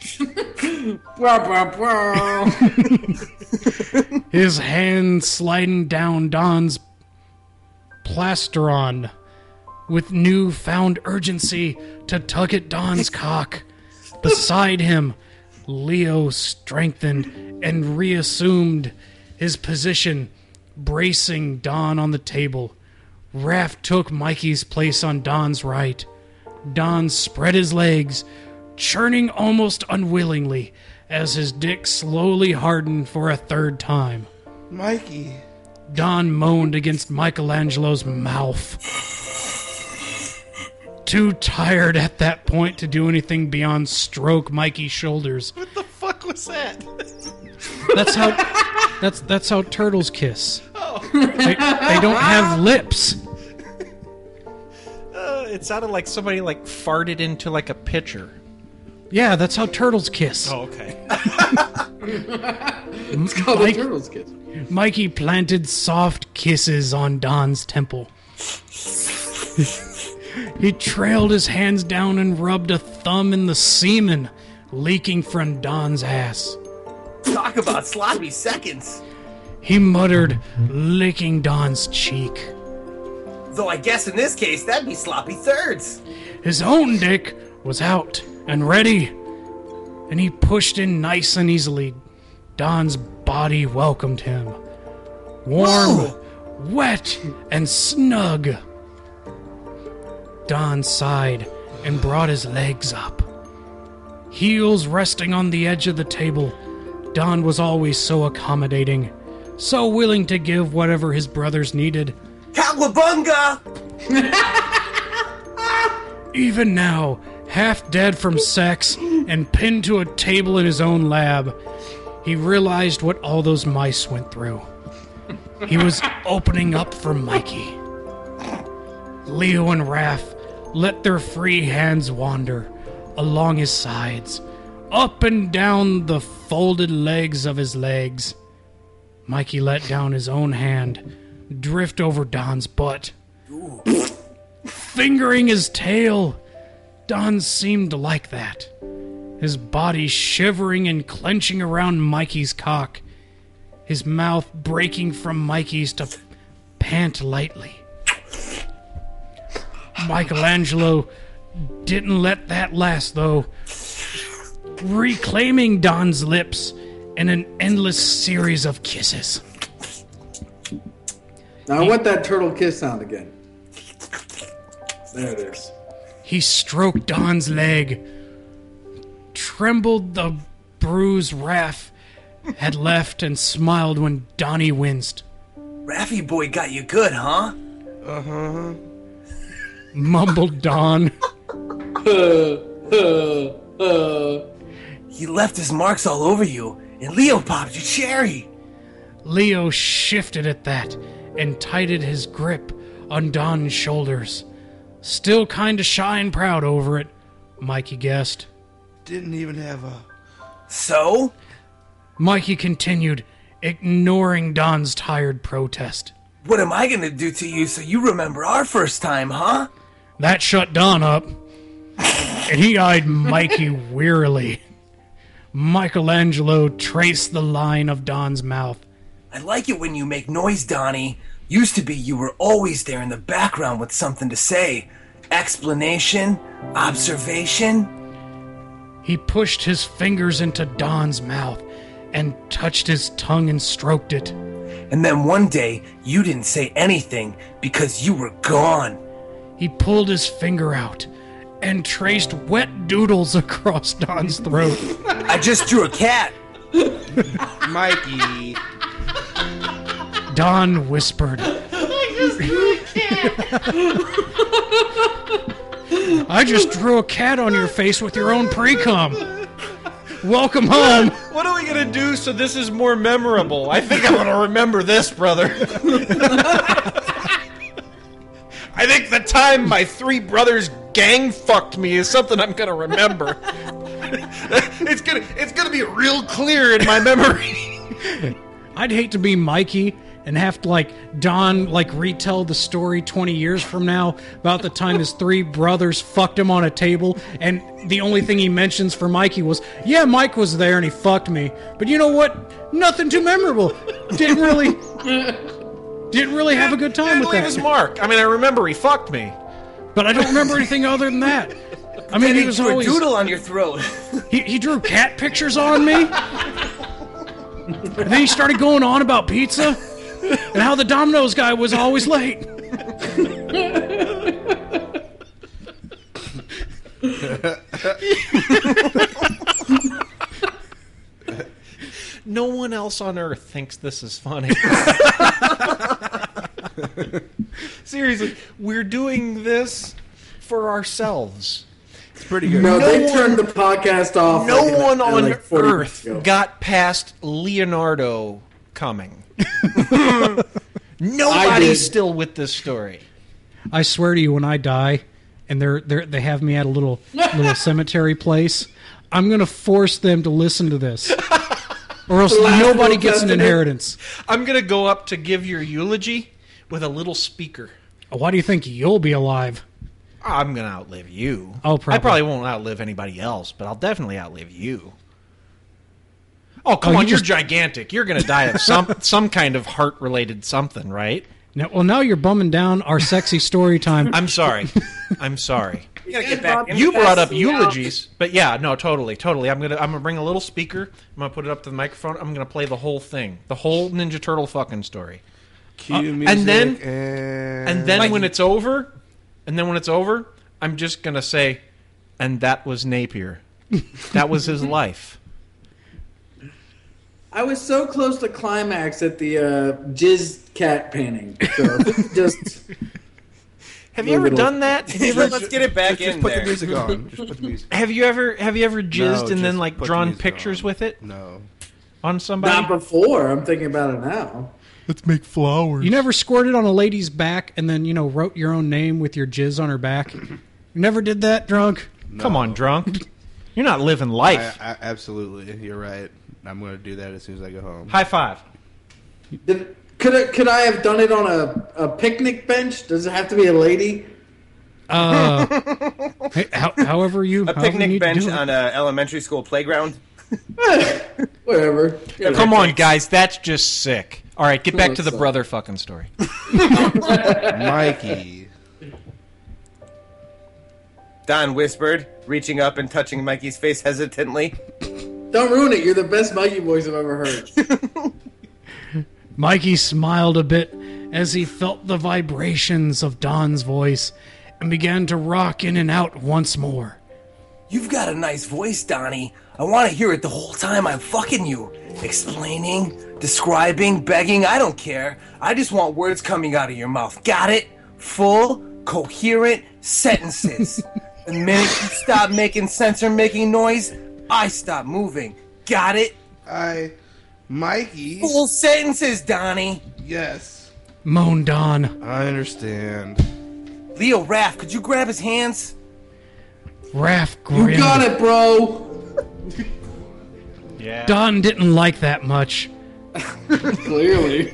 His hand sliding down Don's plastron with newfound urgency to tug at Don's cock. Beside him, Leo strengthened and reassumed his position, bracing Don on the table. Raph took Mikey's place on Don's right. Don spread his legs, churning almost unwillingly as his dick slowly hardened for a third time. Mikey. Don moaned against Michelangelo's mouth. Too tired at that point to do anything beyond stroke Mikey's shoulders. What the fuck was that? That's how turtles kiss. Oh. They don't have lips. It sounded like somebody farted into a pitcher. Yeah, that's how turtles kiss. Oh, okay. It's called a turtle's kiss. Mikey planted soft kisses on Don's temple. He trailed his hands down and rubbed a thumb in the semen leaking from Don's ass. Talk about sloppy seconds. He muttered, licking Don's cheek. Though I guess in this case, that'd be sloppy thirds. His own dick was out and ready, and he pushed in nice and easily. Don's body welcomed him. Warm, wet, and snug. Don sighed and brought his legs up. Heels resting on the edge of the table, Don was always so accommodating, so willing to give whatever his brothers needed. Cowabunga! Even now, half dead from sex and pinned to a table in his own lab, he realized what all those mice went through. He was opening up for Mikey. Leo and Raph let their free hands wander along his sides, up and down the folded legs of his legs. Mikey let down his own hand, drift over Don's butt. Fingering his tail. Don seemed to like that. His body shivering and clenching around Mikey's cock. His mouth breaking from Mikey's to pant lightly. Michelangelo didn't let that last, though, reclaiming Don's lips in an endless series of kisses. Now I want that turtle kiss sound again. There it is. He stroked Don's leg, trembled the bruise Raph had left, and smiled when Donnie winced. Raffy boy got you good, huh? Uh-huh. Mumbled Don. He left his marks all over you, and Leo popped your cherry. Leo shifted at that and tightened his grip on Don's shoulders. Still kinda shy and proud over it, Mikey guessed. Didn't even have a... So? Mikey continued, ignoring Don's tired protest. What am I gonna do to you so you remember our first time, huh? That shut Don up, and he eyed Mikey wearily. Michelangelo traced the line of Don's mouth. I like it when you make noise, Donnie. Used to be you were always there in the background with something to say. Explanation, observation. He pushed his fingers into Don's mouth and touched his tongue and stroked it. And then one day, you didn't say anything because you were gone. He pulled his finger out and traced wet doodles across Don's throat. I just drew a cat. Mikey. Don whispered. I just drew a cat. I just drew a cat on your face with your own pre-cum. Welcome home. What are we going to do so this is more memorable? I think I'm going to remember this, brother. I think the time my three brothers gang fucked me is something I'm gonna remember. It's gonna be real clear in my memory. I'd hate to be Mikey and have to, like, Don, like, retell the story 20 years from now about the time his three brothers fucked him on a table, and the only thing he mentions for Mikey was, yeah, Mike was there and he fucked me. But you know what? Nothing too memorable. Didn't really have a good time with leave that. his mark. I mean, I remember he fucked me. But I don't remember anything other than that. I mean, he was drew always... a doodle on your throat. He drew cat pictures on me. And then he started going on about pizza and how the Domino's guy was always late. No one else on earth thinks this is funny. Seriously, we're doing this for ourselves. It's pretty good. No, they turned the podcast off. No like one on like 40 minutes earth ago. got past Leonardo coming. I did. Nobody's still with this story. I swear to you, when I die, and they have me at a little cemetery place, I'm gonna force them to listen to this, or else nobody gets an inheritance. I'm gonna go up to give your eulogy with a little speaker. Why do you think you'll be alive? I'm gonna outlive you. Oh, probably. I probably won't outlive anybody else, but I'll definitely outlive you. Oh, come on, you're gigantic. You're gonna die of some kind of heart-related something, right? Now you're bumming down our sexy story time. I'm sorry. I'm sorry. You gotta get back. You brought up eulogies, but yeah, no, totally. I'm gonna bring a little speaker. I'm gonna put it up to the microphone. I'm gonna play the whole thing, the whole Ninja Turtle fucking story. Cue music and then when it's over, I'm just gonna say, and that was Napier. That was his life. I was so close to climax at the jizz cat painting. So just have you ever done that? Let's get it back just in put there. the music on. Just put the music. Have you ever jizzed and then just like put the drawn music pictures on. with it? No. On somebody? not before. I'm thinking about it now. Let's make flowers. You never squirted on a lady's back and then, wrote your own name with your jizz on her back? You never did that, drunk? No. Come on, drunk. You're not living life. I absolutely. You're right. I'm going to do that as soon as I go home. High five. Could I have done it on a picnic bench? Does it have to be a lady? Hey, however you A however you picnic need to bench do it. on an elementary school playground. Whatever. Come on, guys. That's just sick. All right, get back to the brother fucking story. Mikey. Don whispered, reaching up and touching Mikey's face hesitantly. Don't ruin it. You're the best Mikey voice I've ever heard. Mikey smiled a bit as he felt the vibrations of Don's voice and began to rock in and out once more. You've got a nice voice, Donnie. I want to hear it the whole time I'm fucking you. Explaining, describing, begging, I don't care. I just want words coming out of your mouth. Got it? Full, coherent sentences. The minute you stop making sense or making noise, I stop moving. Got it? Mikey. Full sentences, Donnie. Yes. Moaned Don. I understand. Leo Raff, could you grab his hands? Raph grinned. You got it, bro. Yeah. Don didn't like that much. Clearly.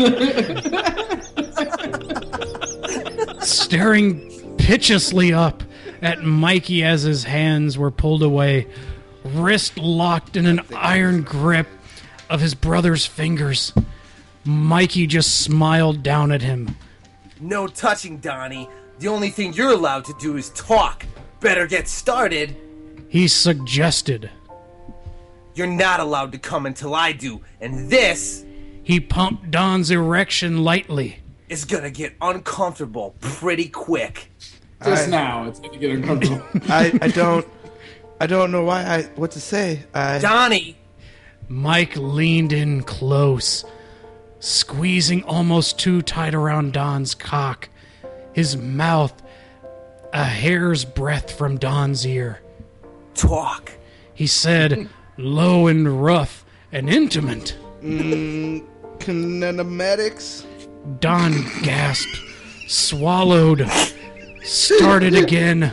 Staring piteously up at Mikey as his hands were pulled away, wrist locked in an iron grip of his brother's fingers. Mikey just smiled down at him. No touching, Donnie. The only thing you're allowed to do is talk. Better get started. He suggested. You're not allowed to come until I do, and this... He pumped Don's erection lightly. ...is gonna get uncomfortable pretty quick. Just now, it's gonna get uncomfortable. I don't know what to say. Donnie! Mike leaned in close, squeezing almost too tight around Don's cock, his mouth a hair's breadth from Don's ear. Talk. He said, low and rough and intimate. Kinematics? Don gasped, swallowed, started again.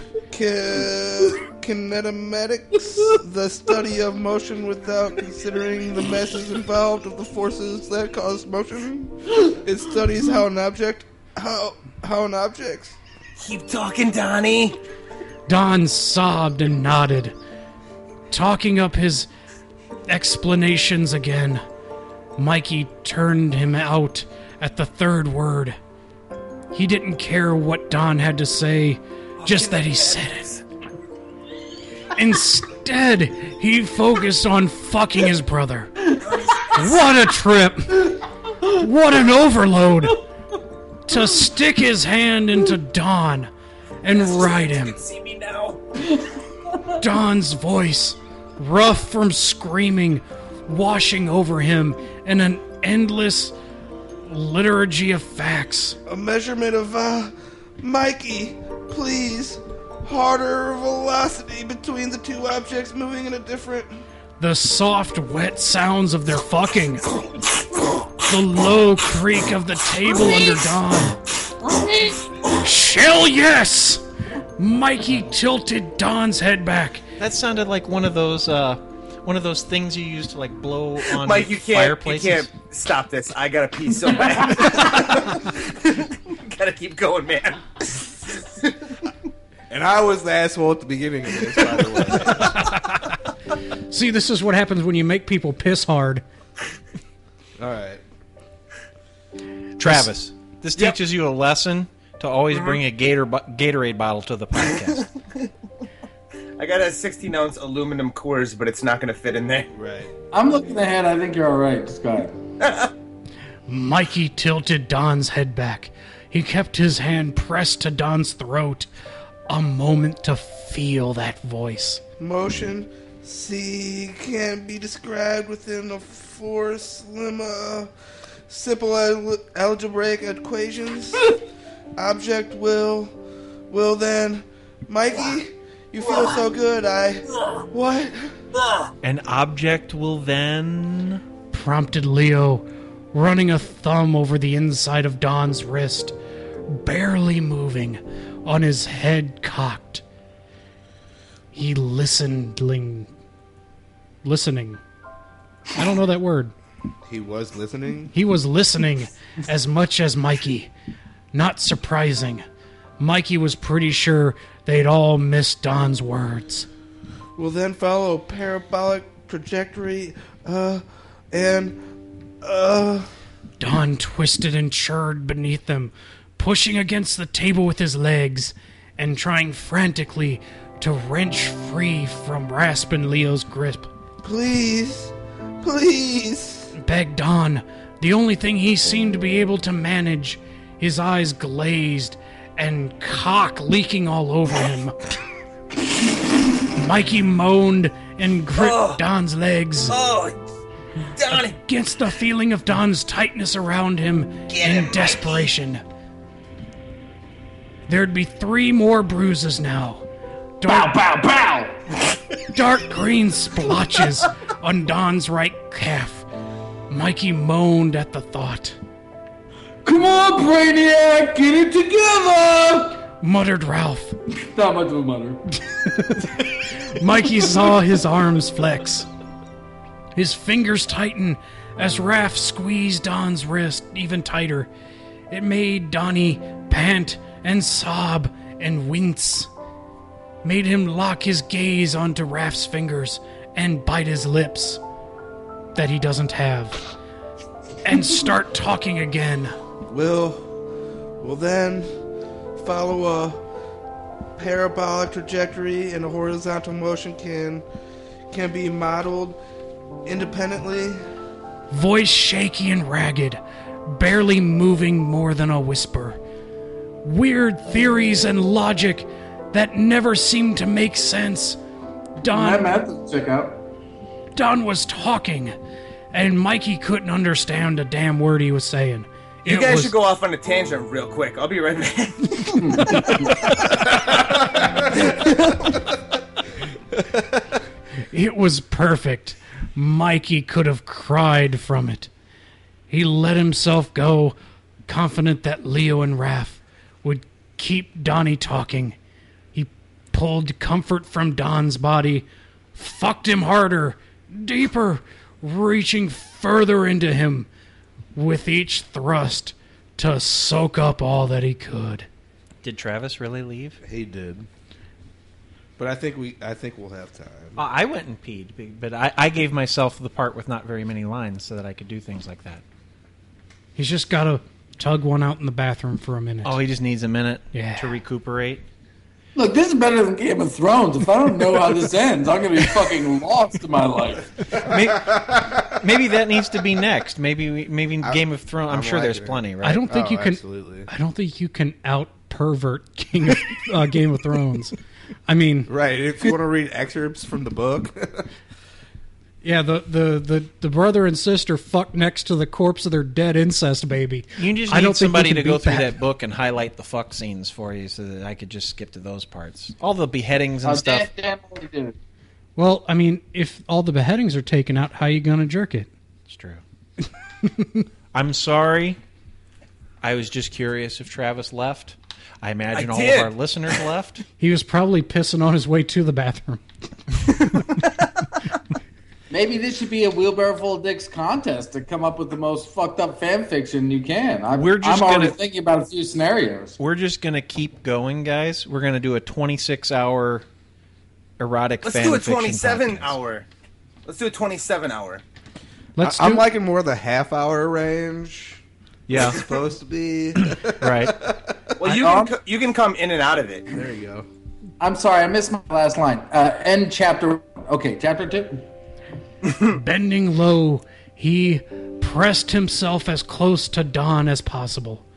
Kinetomatics, the study of motion without considering the masses involved of the forces that cause motion. It studies how an object. Keep talking, Donnie. Don sobbed and nodded, talking up his explanations again. Mikey turned him out at the third word. He didn't care what Don had to say, just that he said it. Instead, he focused on fucking his brother. What a trip! What an overload! To stick his hand into Don and ride him. Don's voice, rough from screaming, washing over him in an endless liturgy of facts. A measurement of, Mikey, please. Harder velocity between the two objects moving in a different... The soft, wet sounds of their fucking. The low creak of the table under Don. Shell yes! Mikey tilted Don's head back. That sounded like one of those things you use to like blow on Mike, fireplaces. You can't stop this. I gotta pee so bad. Gotta keep going, man. And I was the asshole at the beginning of this, by the way. See, this is what happens when you make people piss hard. All right. Travis, this teaches you a lesson to always bring a Gatorade bottle to the podcast. I got a 16-ounce aluminum Coors, but it's not going to fit in there. Right. I'm looking ahead. I think you're all right, Scott. Mikey tilted Don's head back. He kept his hand pressed to Don's throat. A moment to feel that voice. Motion, C, can't be described within a four simple algebraic equations. Object will then. Mikey, you feel so good, What? An object will then... Prompted Leo, running a thumb over the inside of Don's wrist, barely moving, on his head cocked. He listening. I don't know that word. He was listening? He was listening as much as Mikey. Not surprising. Mikey was pretty sure they'd all missed Don's words. Will then follow parabolic trajectory, and Don twisted and churred beneath them, pushing against the table with his legs and trying frantically to wrench free from Raspin Leo's grip. Please, begged Don, the only thing he seemed to be able to manage, his eyes glazed and cock leaking all over him. Mikey moaned and gripped Don's legs. Donnie! Against the feeling of Don's tightness around him in desperation. Mikey. There'd be 3 more bruises now. Bow, bow, bow! Dark green splotches on Don's right calf. Mikey moaned at the thought. Come on, Brainiac, get it together! Muttered Ralph. Not much of a mutter. Mikey saw his arms flex. His fingers tighten as Raph squeezed Don's wrist even tighter. It made Donnie pant and sob and wince. Made him lock his gaze onto Raph's fingers and bite his lips that he doesn't have. And start talking again. Will then follow a parabolic trajectory, and a horizontal motion can be modeled independently. Voice shaky and ragged, barely moving more than a whisper. Weird theories and logic that never seemed to make sense. I'm at the checkout. Don was talking, and Mikey couldn't understand a damn word he was saying. You guys should go off on a tangent real quick. I'll be right back. It was perfect. Mikey could have cried from it. He let himself go, confident that Leo and Raph would keep Donnie talking. He pulled comfort from Don's body, fucked him harder, deeper, reaching further into him with each thrust to soak up all that he could. Did Travis really leave? He did. But I think we'll have time. I went and peed, but I gave myself the part with not very many lines so that I could do things like that. He's just got to tug one out in the bathroom for a minute. Oh, he just needs a minute to recuperate? Look, this is better than Game of Thrones. If I don't know how this ends, I'm going to be fucking lost in my life. Maybe that needs to be next. Maybe Game of Thrones. I'm sure there's plenty, right? I don't think you can. Absolutely. I don't think you can out pervert Game of Thrones. I mean, right? If you want to read excerpts from the book, yeah, the brother and sister fuck next to the corpse of their dead incest baby. You just need somebody to go through that book and highlight the fuck scenes for you, so that I could just skip to those parts. All the beheadings and stuff. Well, I mean, if all the beheadings are taken out, how are you gonna jerk it? It's true. I'm sorry. I was just curious if Travis left. I imagine all of our listeners left. He was probably pissing on his way to the bathroom. Maybe this should be a Wheelbarrow Full of Dicks contest to come up with the most fucked up fan fiction you can. I'm already thinking about a few scenarios. We're just going to keep going, guys. We're going to do a 26-hour erotic fan fiction. Let's do a 27-hour. Let's do a 27-hour. I'm liking more the half-hour range. Yeah, it's supposed to be right. Well, you can come in and out of it. There you go. I'm sorry, I missed my last line. End chapter. Okay, chapter 2. Bending low, he pressed himself as close to Don as possible.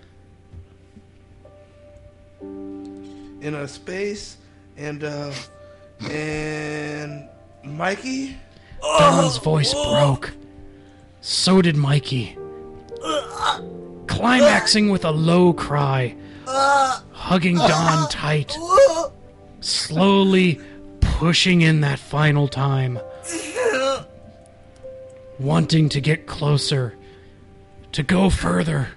In a space, and Mikey. Don's voice broke. So did Mikey. Climaxing with a low cry, hugging Don tight, slowly pushing in that final time, wanting to get closer, to go further.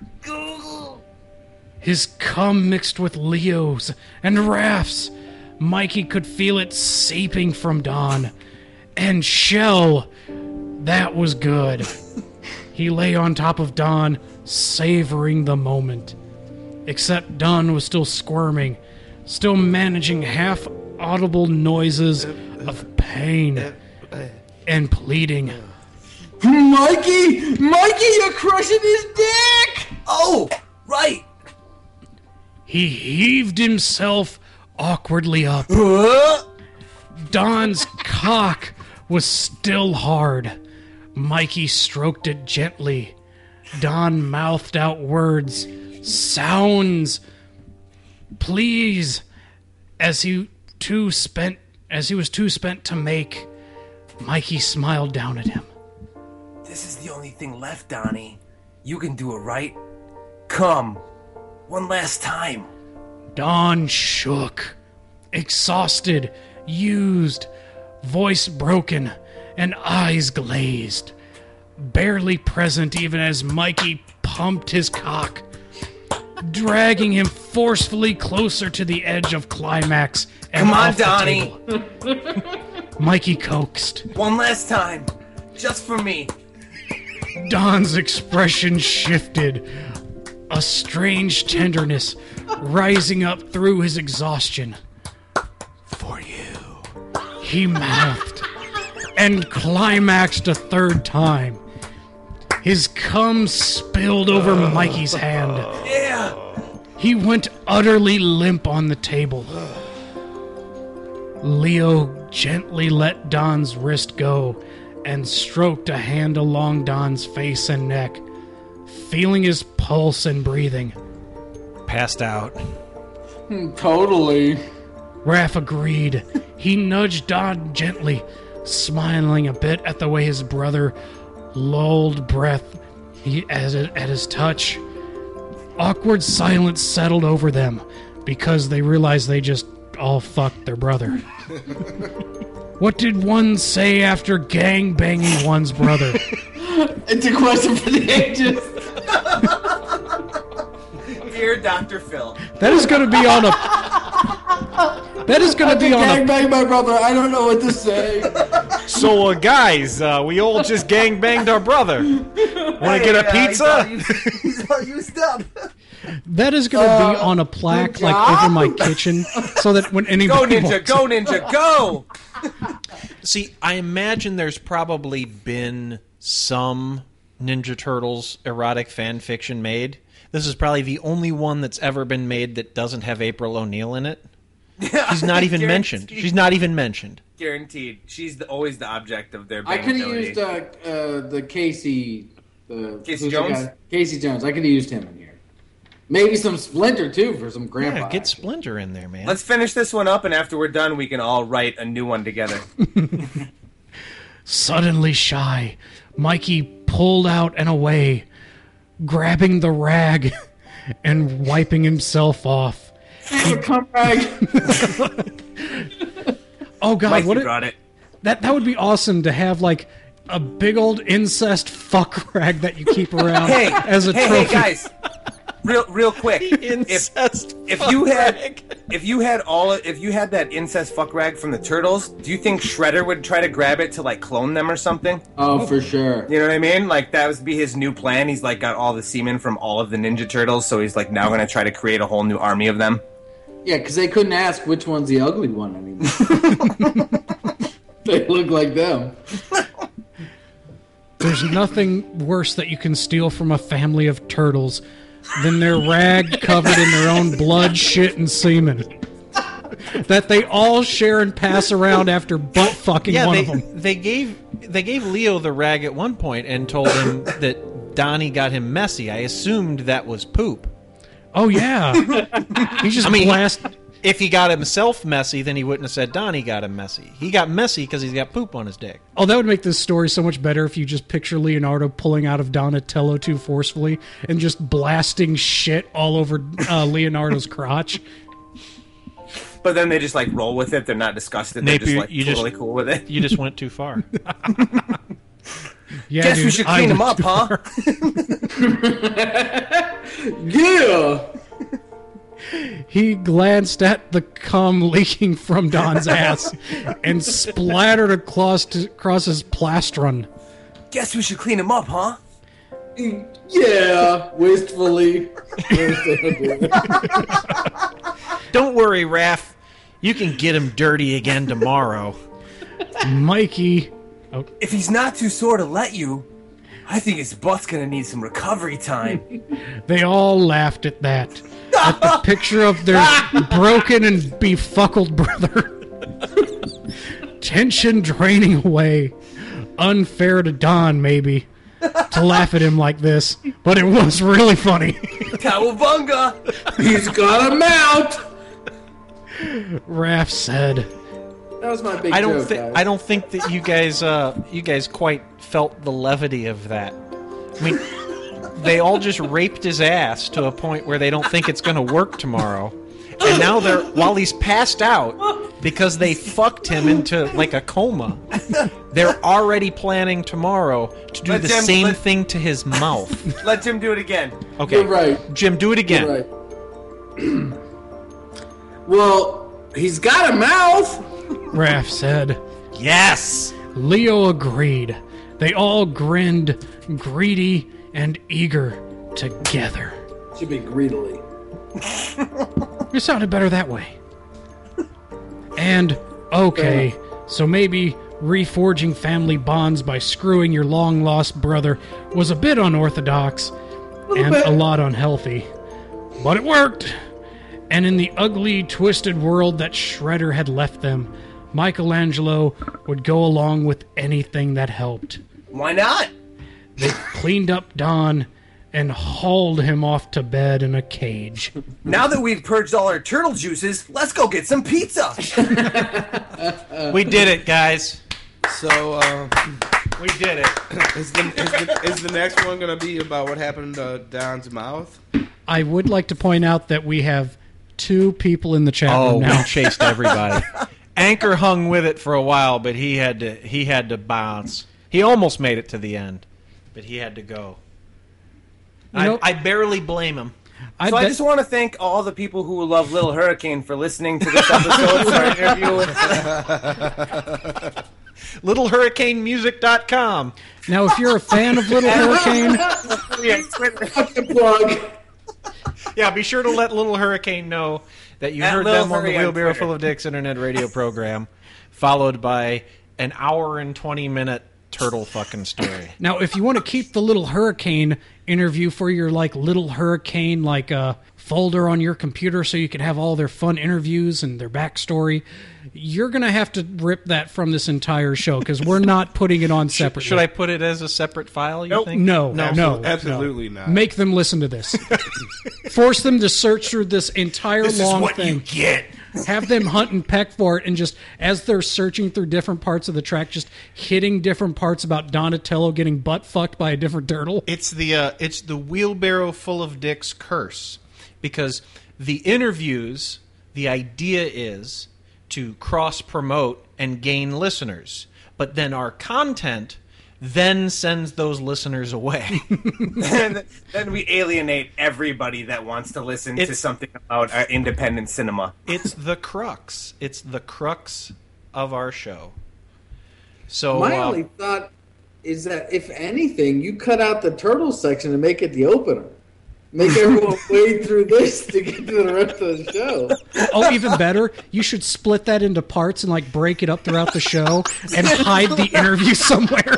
His cum mixed with Leo's and Raph's. Mikey could feel it seeping from Don. And Shell, that was good. He lay on top of Don, savoring the moment. Except Don was still squirming, still managing half-audible noises of pain and pleading. Mikey, you're crushing his dick! Oh, right. He heaved himself awkwardly up. Don's cock was still hard. Mikey stroked it gently. Don mouthed out words, sounds, please, as he was too spent to make. Mikey smiled down at him. This is the only thing left, Donnie. You can do it, right? Come. One last time. Don shook, exhausted, used, voice broken, and eyes glazed. Barely present even as Mikey pumped his cock, dragging him forcefully closer to the edge of climax. And come on, Donnie. Mikey coaxed. One last time. Just for me. Don's expression shifted, a strange tenderness rising up through his exhaustion. For you, he mouthed, and climaxed a third time. His cum spilled over Mikey's hand. Yeah. He went limp on the table. Leo gently let Don's wrist go and stroked a hand along Don's face and neck, feeling his pulse and breathing. Passed out. Totally. Raph agreed. He nudged Don gently, smiling a bit at the way his brother lulled breath at his touch. Awkward silence settled over them because they realized they just all fucked their brother. What did one say after gang banging one's brother? It's a question for the ages. Dear Dr. Phil. That is going to be on a. That is going to be on a. Gangbang my brother. I don't know what to say. So, guys, we all just gangbanged our brother. Want to get a pizza? He's all used up. That is going to be on a plaque like over my kitchen, so that when anybody Go Ninja, go! See, I imagine there's probably been some Ninja Turtles erotic fan fiction made. This is probably the only one that's ever been made that doesn't have April O'Neil in it. She's not even mentioned. She's not even mentioned. Guaranteed. She's always the object of their. I could have used the Casey. Casey Jones. Casey Jones. I could have used him in here. Maybe some Splinter too for some grandpa. Yeah, get Splinter in there, man. Let's finish this one up, and after we're done, we can all write a new one together. Suddenly shy, Mikey pulled out and away, grabbing the rag and wiping himself off. Come rag. Oh God! Mikey what brought it. That would be awesome to have like a big old incest fuck rag that you keep around as a trophy. Hey guys, real quick. Incest if you had that incest fuck rag from the Turtles, do you think Shredder would try to grab it to like clone them or something? Oh, for sure. You know what I mean? Like that would be his new plan. He's like got all the semen from all of the Ninja Turtles, so he's like now going to try to create a whole new army of them. Yeah, because they couldn't ask which one's the ugly one anymore. They look like them. There's nothing worse that you can steal from a family of turtles than their rag covered in their own blood, shit, and semen that they all share and pass around after butt fucking one of them. They gave Leo the rag at one point and told him that Donnie got him messy. I assumed that was poop. Oh yeah, he just blasted. If he got himself messy, then he wouldn't have said Donnie got him messy. He got messy because he's got poop on his dick. Oh, that would make this story so much better if you just picture Leonardo pulling out of Donatello too forcefully and just blasting shit all over Leonardo's crotch. But then they just like roll with it. They're not disgusted. They're just like totally cool with it. You just went too far. Yeah, guess dude, we should clean them up, huh? Yeah. He glanced at the cum leaking from Don's ass and splattered across his plastron. Guess we should clean him up, huh? Yeah, wistfully. Don't worry, Raph. You can get him dirty again tomorrow. Mikey. Oh. If he's not too sore to let you, I think his butt's gonna need some recovery time. They all laughed at that. At the picture of their broken and befuckled brother. Tension draining away. Unfair to Don, maybe, to laugh at him like this, but it was really funny. Cowabunga! He's got a mount! Raph said. That was my big I joke, guys. I don't think that you guys quite felt the levity of that. I mean, they all just raped his ass to a point where they don't think it's going to work tomorrow. And now while he's passed out, because they fucked him into like a coma, they're already planning tomorrow to do same thing to his mouth. Let Jim do it again. Okay. You're right. Jim, do it again. You're right. Well, he's got a mouth. Raph said. Yes. Leo agreed. They all grinned, greedy and eager together. Should be greedily. You sounded better that way. And, okay, so maybe reforging family bonds by screwing your long-lost brother was a bit unorthodox and a lot unhealthy. But it worked. And in the ugly, twisted world that Shredder had left them, Michelangelo would go along with anything that helped. Why not? They cleaned up Don and hauled him off to bed in a cage. Now that we've purged all our turtle juices, let's go get some pizza. We did it, guys. So, we did it. Is the next one going to be about what happened to Don's mouth? I would like to point out that we have 2 people in the chat room now. We chased everybody. Anchor hung with it for a while, but he had to bounce. He almost made it to the end, but he had to go. I barely blame him. So I just want to thank all the people who love Little Hurricane for listening to this episode of our interview. LittleHurricaneMusic.com. Now, if you're a fan of Little Hurricane... Yeah, be sure to let Little Hurricane know that you heard them on the Wheelbarrow Full of Dicks internet radio program, followed by an hour and 20-minute turtle fucking story. Now, if you want to keep the Little Hurricane interview for your Little Hurricane folder on your computer so you can have all their fun interviews and their backstory, you're going to have to rip that from this entire show because we're not putting it on separately. Should I put it as a separate file, you think? No. Absolutely not. Make them listen to this. Force them to search through this entire long thing. This is what you get. Have them hunt and peck for it, and just as they're searching through different parts of the track, just hitting different parts about Donatello getting butt fucked by a different turtle. It's the Wheelbarrow Full of Dicks curse, because the interviews, the idea is to cross-promote and gain listeners, but then our content then sends those listeners away. then we alienate everybody that wants to listen to something about our independent cinema. It's the crux. It's the crux of our show. So my only thought is that if anything, you cut out the turtle section and make it the opener. Make everyone wade through this to get to the rest of the show. Oh, even better, you should split that into parts and break it up throughout the show and hide the interview somewhere.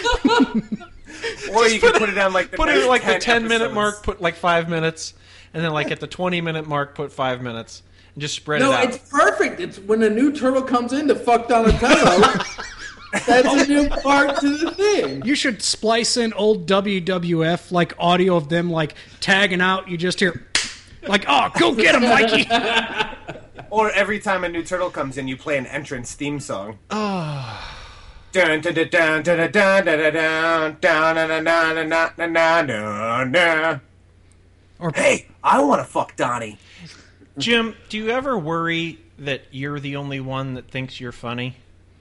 Or you can put it on the the 10-minute mark, put 5 minutes, and then at the 20-minute mark, put 5 minutes, and just spread it out. No, it's perfect. It's when a new turtle comes in to fuck Donatello. That's a new part to the thing. You should splice in old WWF audio of them tagging out. You just hear oh, go get him, Mikey. Or every time a new turtle comes in, you play an entrance theme song. Oh. Dun dun dun dun dun dun dun dun dun dun. Or hey, I want to fuck Donnie. Jim, do you ever worry that you're the only one that thinks you're funny?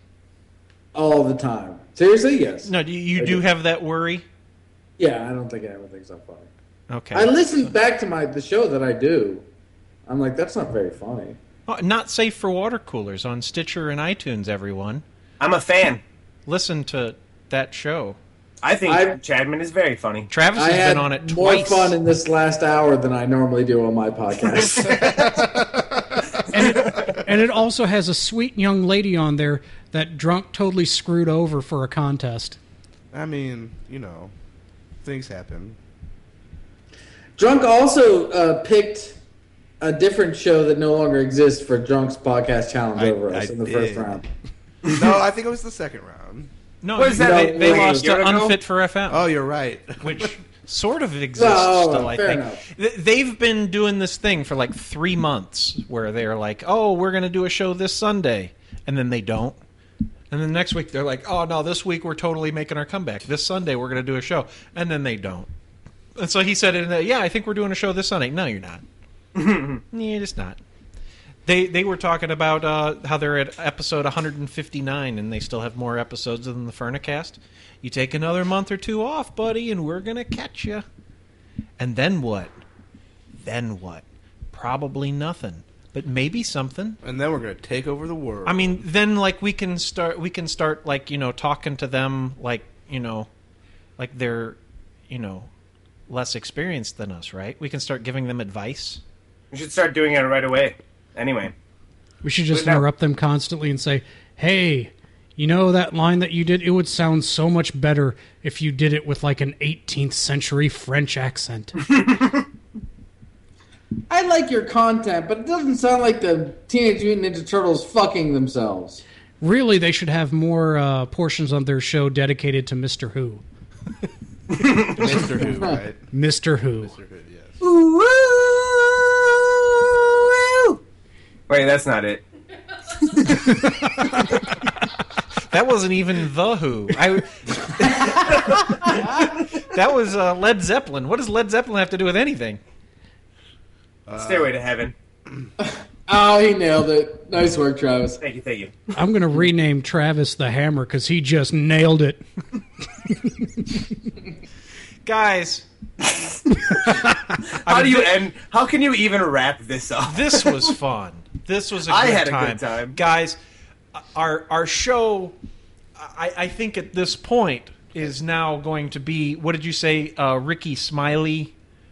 All the time. Seriously, yes. No, you do have that worry? Yeah, I don't think anyone thinks I'm funny. Okay. I listen back to the show that I do. I'm like, that's not very funny. Oh, Not Safe for Water Coolers on Stitcher and iTunes, everyone. I'm a fan. Listen to that show. I think Chadman is very funny. Travis has been on it more twice. fun in this last hour than I normally do on my podcast. And it also has a sweet young lady on there that Drunk totally screwed over for a contest. I mean, things happen. Drunk also picked a different show that no longer exists for Drunk's podcast challenge over us in the first round. No, I think it was the second round. No, what is that? They lost to Unfit for FM. Oh, you're right. Which sort of exists still, I think. Enough. They've been doing this thing for 3 months where they're like, oh, we're going to do a show this Sunday. And then they don't. And then next week they're like, oh, no, this week we're totally making our comeback. This Sunday we're going to do a show. And then they don't. And so he said, yeah, I think we're doing a show this Sunday. No, you're not. You're just not. They were talking about how they're at episode 159 and they still have more episodes than the Furnicast. You take another month or two off, buddy, and we're going to catch you. And then what? Probably nothing. But maybe something. And then we're going to take over the world. I mean, then we can start talking to them like they're, less experienced than us, right? We can start giving them advice. We should start doing it right away. Anyway. We should just interrupt them constantly and say, hey, that line that you did, it would sound so much better if you did it with an 18th century French accent. I like your content, but it doesn't sound like the Teenage Mutant Ninja Turtles fucking themselves. Really, they should have more portions on their show dedicated to Mr. Who. Mr. Who, right? Mr. Who. Mr. Who, yes. Ooh, wait, that's not it. That wasn't even The Who. That was Led Zeppelin. What does Led Zeppelin have to do with anything? Stairway to Heaven. Oh, he nailed it. Nice work, Travis. Thank you. I'm going to rename Travis the Hammer because he just nailed it. Guys. How can you even wrap this up? This was fun. This was a good I had time. a good time. Guys, our show, I think at this point, is now going to be, what did you say, Ricky Smiley?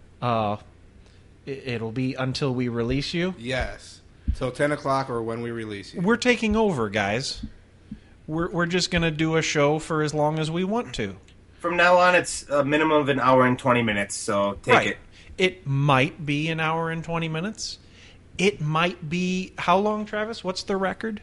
It'll be until we release you? Yes. Till 10 o'clock or when we release you. We're taking over, guys. We're just going to do a show for as long as we want to. From now on, it's a minimum of an hour and 20 minutes, so take it. It might be an hour and 20 minutes. It might be... How long, Travis? What's the record?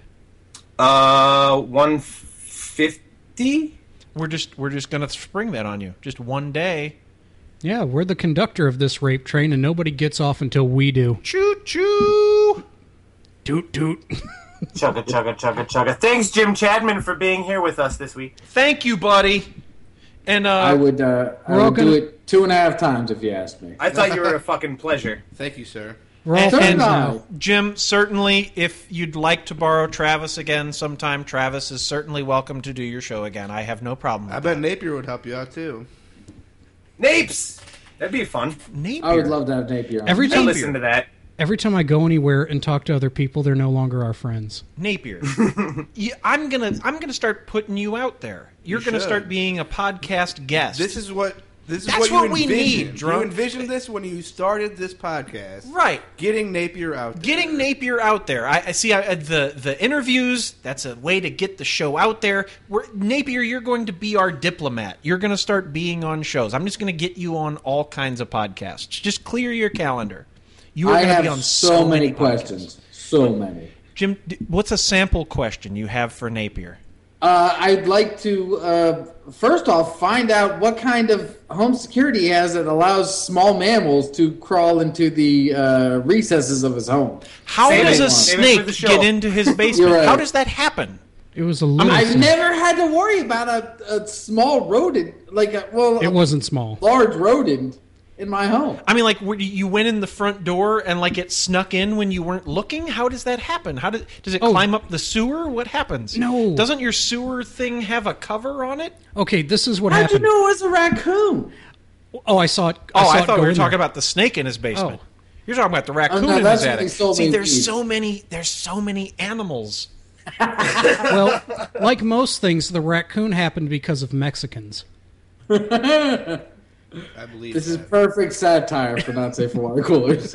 150? We're just going to spring that on you. Just one day. Yeah, we're the conductor of this rape train, and nobody gets off until we do. Choo-choo! Toot, toot. Chugga, chugga, chugga, chugga. Thanks, Jim Chadman, for being here with us this week. Thank you, buddy. And I would do it 2.5 times if you asked me. I thought you were a fucking pleasure. Thank you, sir. And Jim, certainly, if you'd like to borrow Travis again sometime, Travis is certainly welcome to do your show again. I have no problem with I bet Napier would help you out, too. Napes! That'd be fun. Napier. I would love to have Napier on. Every time listen to that. Every time I go anywhere and talk to other people, they're no longer our friends. Napier, I'm gonna start putting you out there. You're gonna start being a podcast guest. This is what That's you what we envisioned. need, Drunk. You envisioned this when you started this podcast, right? Getting Napier out there. Getting Napier out there. I see the interviews. That's a way to get the show out there. Napier, you're going to be our diplomat. You're going to start being on shows. I'm just going to get you on all kinds of podcasts. Just clear your calendar. You are going to be on so many questions. So many. Jim, what's a sample question you have for Napier? I'd like to, first off, find out what kind of home security he has that allows small mammals to crawl into the recesses of his home. How does a snake get into his basement? Right. How does that happen? It was a I've never had to worry about a small rodent, it wasn't small. Large rodent in my home. I mean, you went in the front door and it snuck in when you weren't looking. How does that happen? Does it climb up the sewer? What happens? No. Doesn't your sewer thing have a cover on it? Okay, this is what How'd happened. you know it was a raccoon? Oh, I saw it. I thought we were talking about the snake in his basement. You're talking about the raccoon in his attic. See, there's so many animals. Well, like most things, the raccoon happened because of Mexicans. I believe this is perfect satire for not safe for water coolers.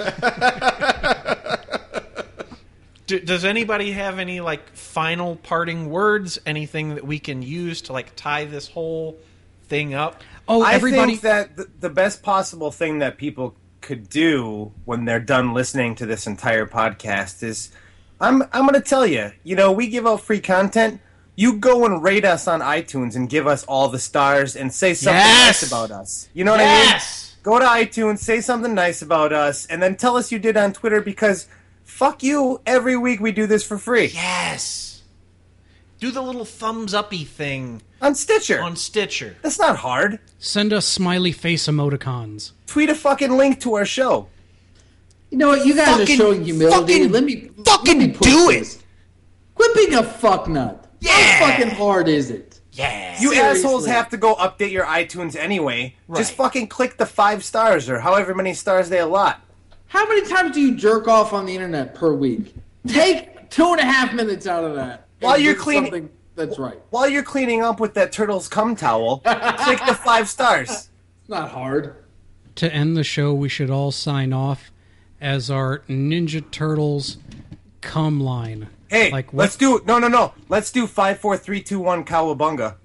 Does anybody have any final parting words? Anything that we can use to tie this whole thing up? I think that the best possible thing that people could do when they're done listening to this entire podcast is, I'm going to tell you, we give out free content. You go and rate us on iTunes and give us all the stars and say something nice about us. You know what I mean? Go to iTunes, say something nice about us, and then tell us you did on Twitter because fuck you. Every week we do this for free. Yes. Do the little thumbs uppy thing. On Stitcher. That's not hard. Send us smiley face emoticons. Tweet a fucking link to our show. You know what? You guys are showing humility. Let me do it. Quit being a fucknut. Yeah. How fucking hard is it? Yeah. You assholes have to go update your iTunes anyway. Right. Just fucking click the 5 stars or however many stars they allot. How many times do you jerk off on the internet per week? Take 2.5 minutes out of that. While you're cleaning, something that's right. While you're cleaning up with that turtle's cum towel, click the 5 stars. It's not hard. To end the show, we should all sign off as our Ninja Turtles cum line. Hey, let's do no. Let's do 5, 4, 3, 2, 1 cowabunga.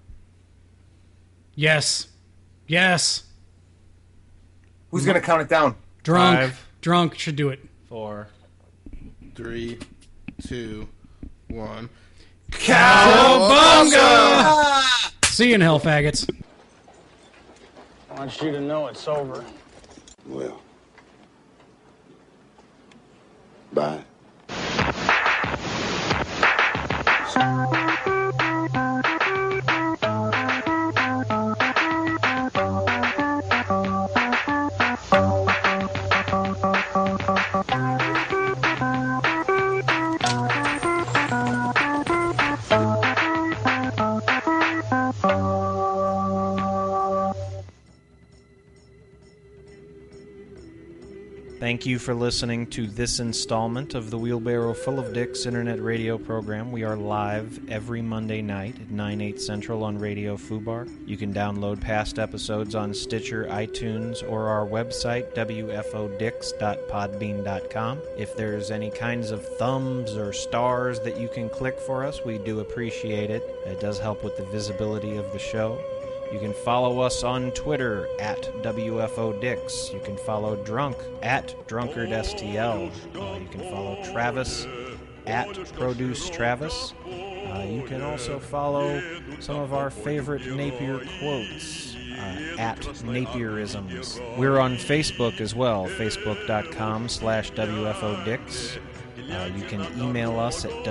Yes. Who's gonna count it down? Drunk should do it. 4, 3, 2, 1. Cowabunga! See you in hell, faggots. I want you to know it's over. Well. Bye. Thank you for listening to this installment of the Wheelbarrow Full of Dicks internet radio program. We are live every Monday night at 9/8 Central on Radio Fubar. You can download past episodes on Stitcher, iTunes, or our website, wfodicks.podbean.com. If there's any kinds of thumbs or stars that you can click for us, we do appreciate it. It does help with the visibility of the show. You can follow us on Twitter at WFODicks. You can follow Drunk at DrunkardSTL. You can follow Travis at ProduceTravis. You can also follow some of our favorite Napier quotes at Napierisms. We're on Facebook as well, facebook.com/WFODicks. You can email us at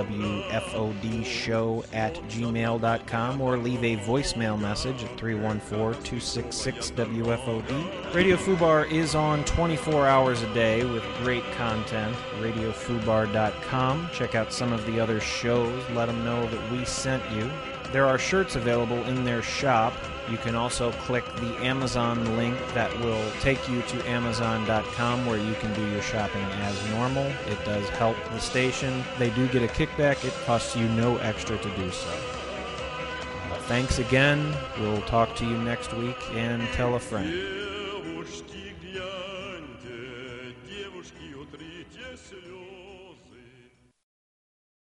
wfodshow@gmail.com or leave a voicemail message at 314-266-WFOD. Radio Fubar is on 24 hours a day with great content. RadioFubar.com. Check out some of the other shows. Let them know that we sent you. There are shirts available in their shop. You can also click the Amazon link that will take you to Amazon.com where you can do your shopping as normal. It does help the station. They do get a kickback. It costs you no extra to do so. Thanks again. We'll talk to you next week, and tell a friend.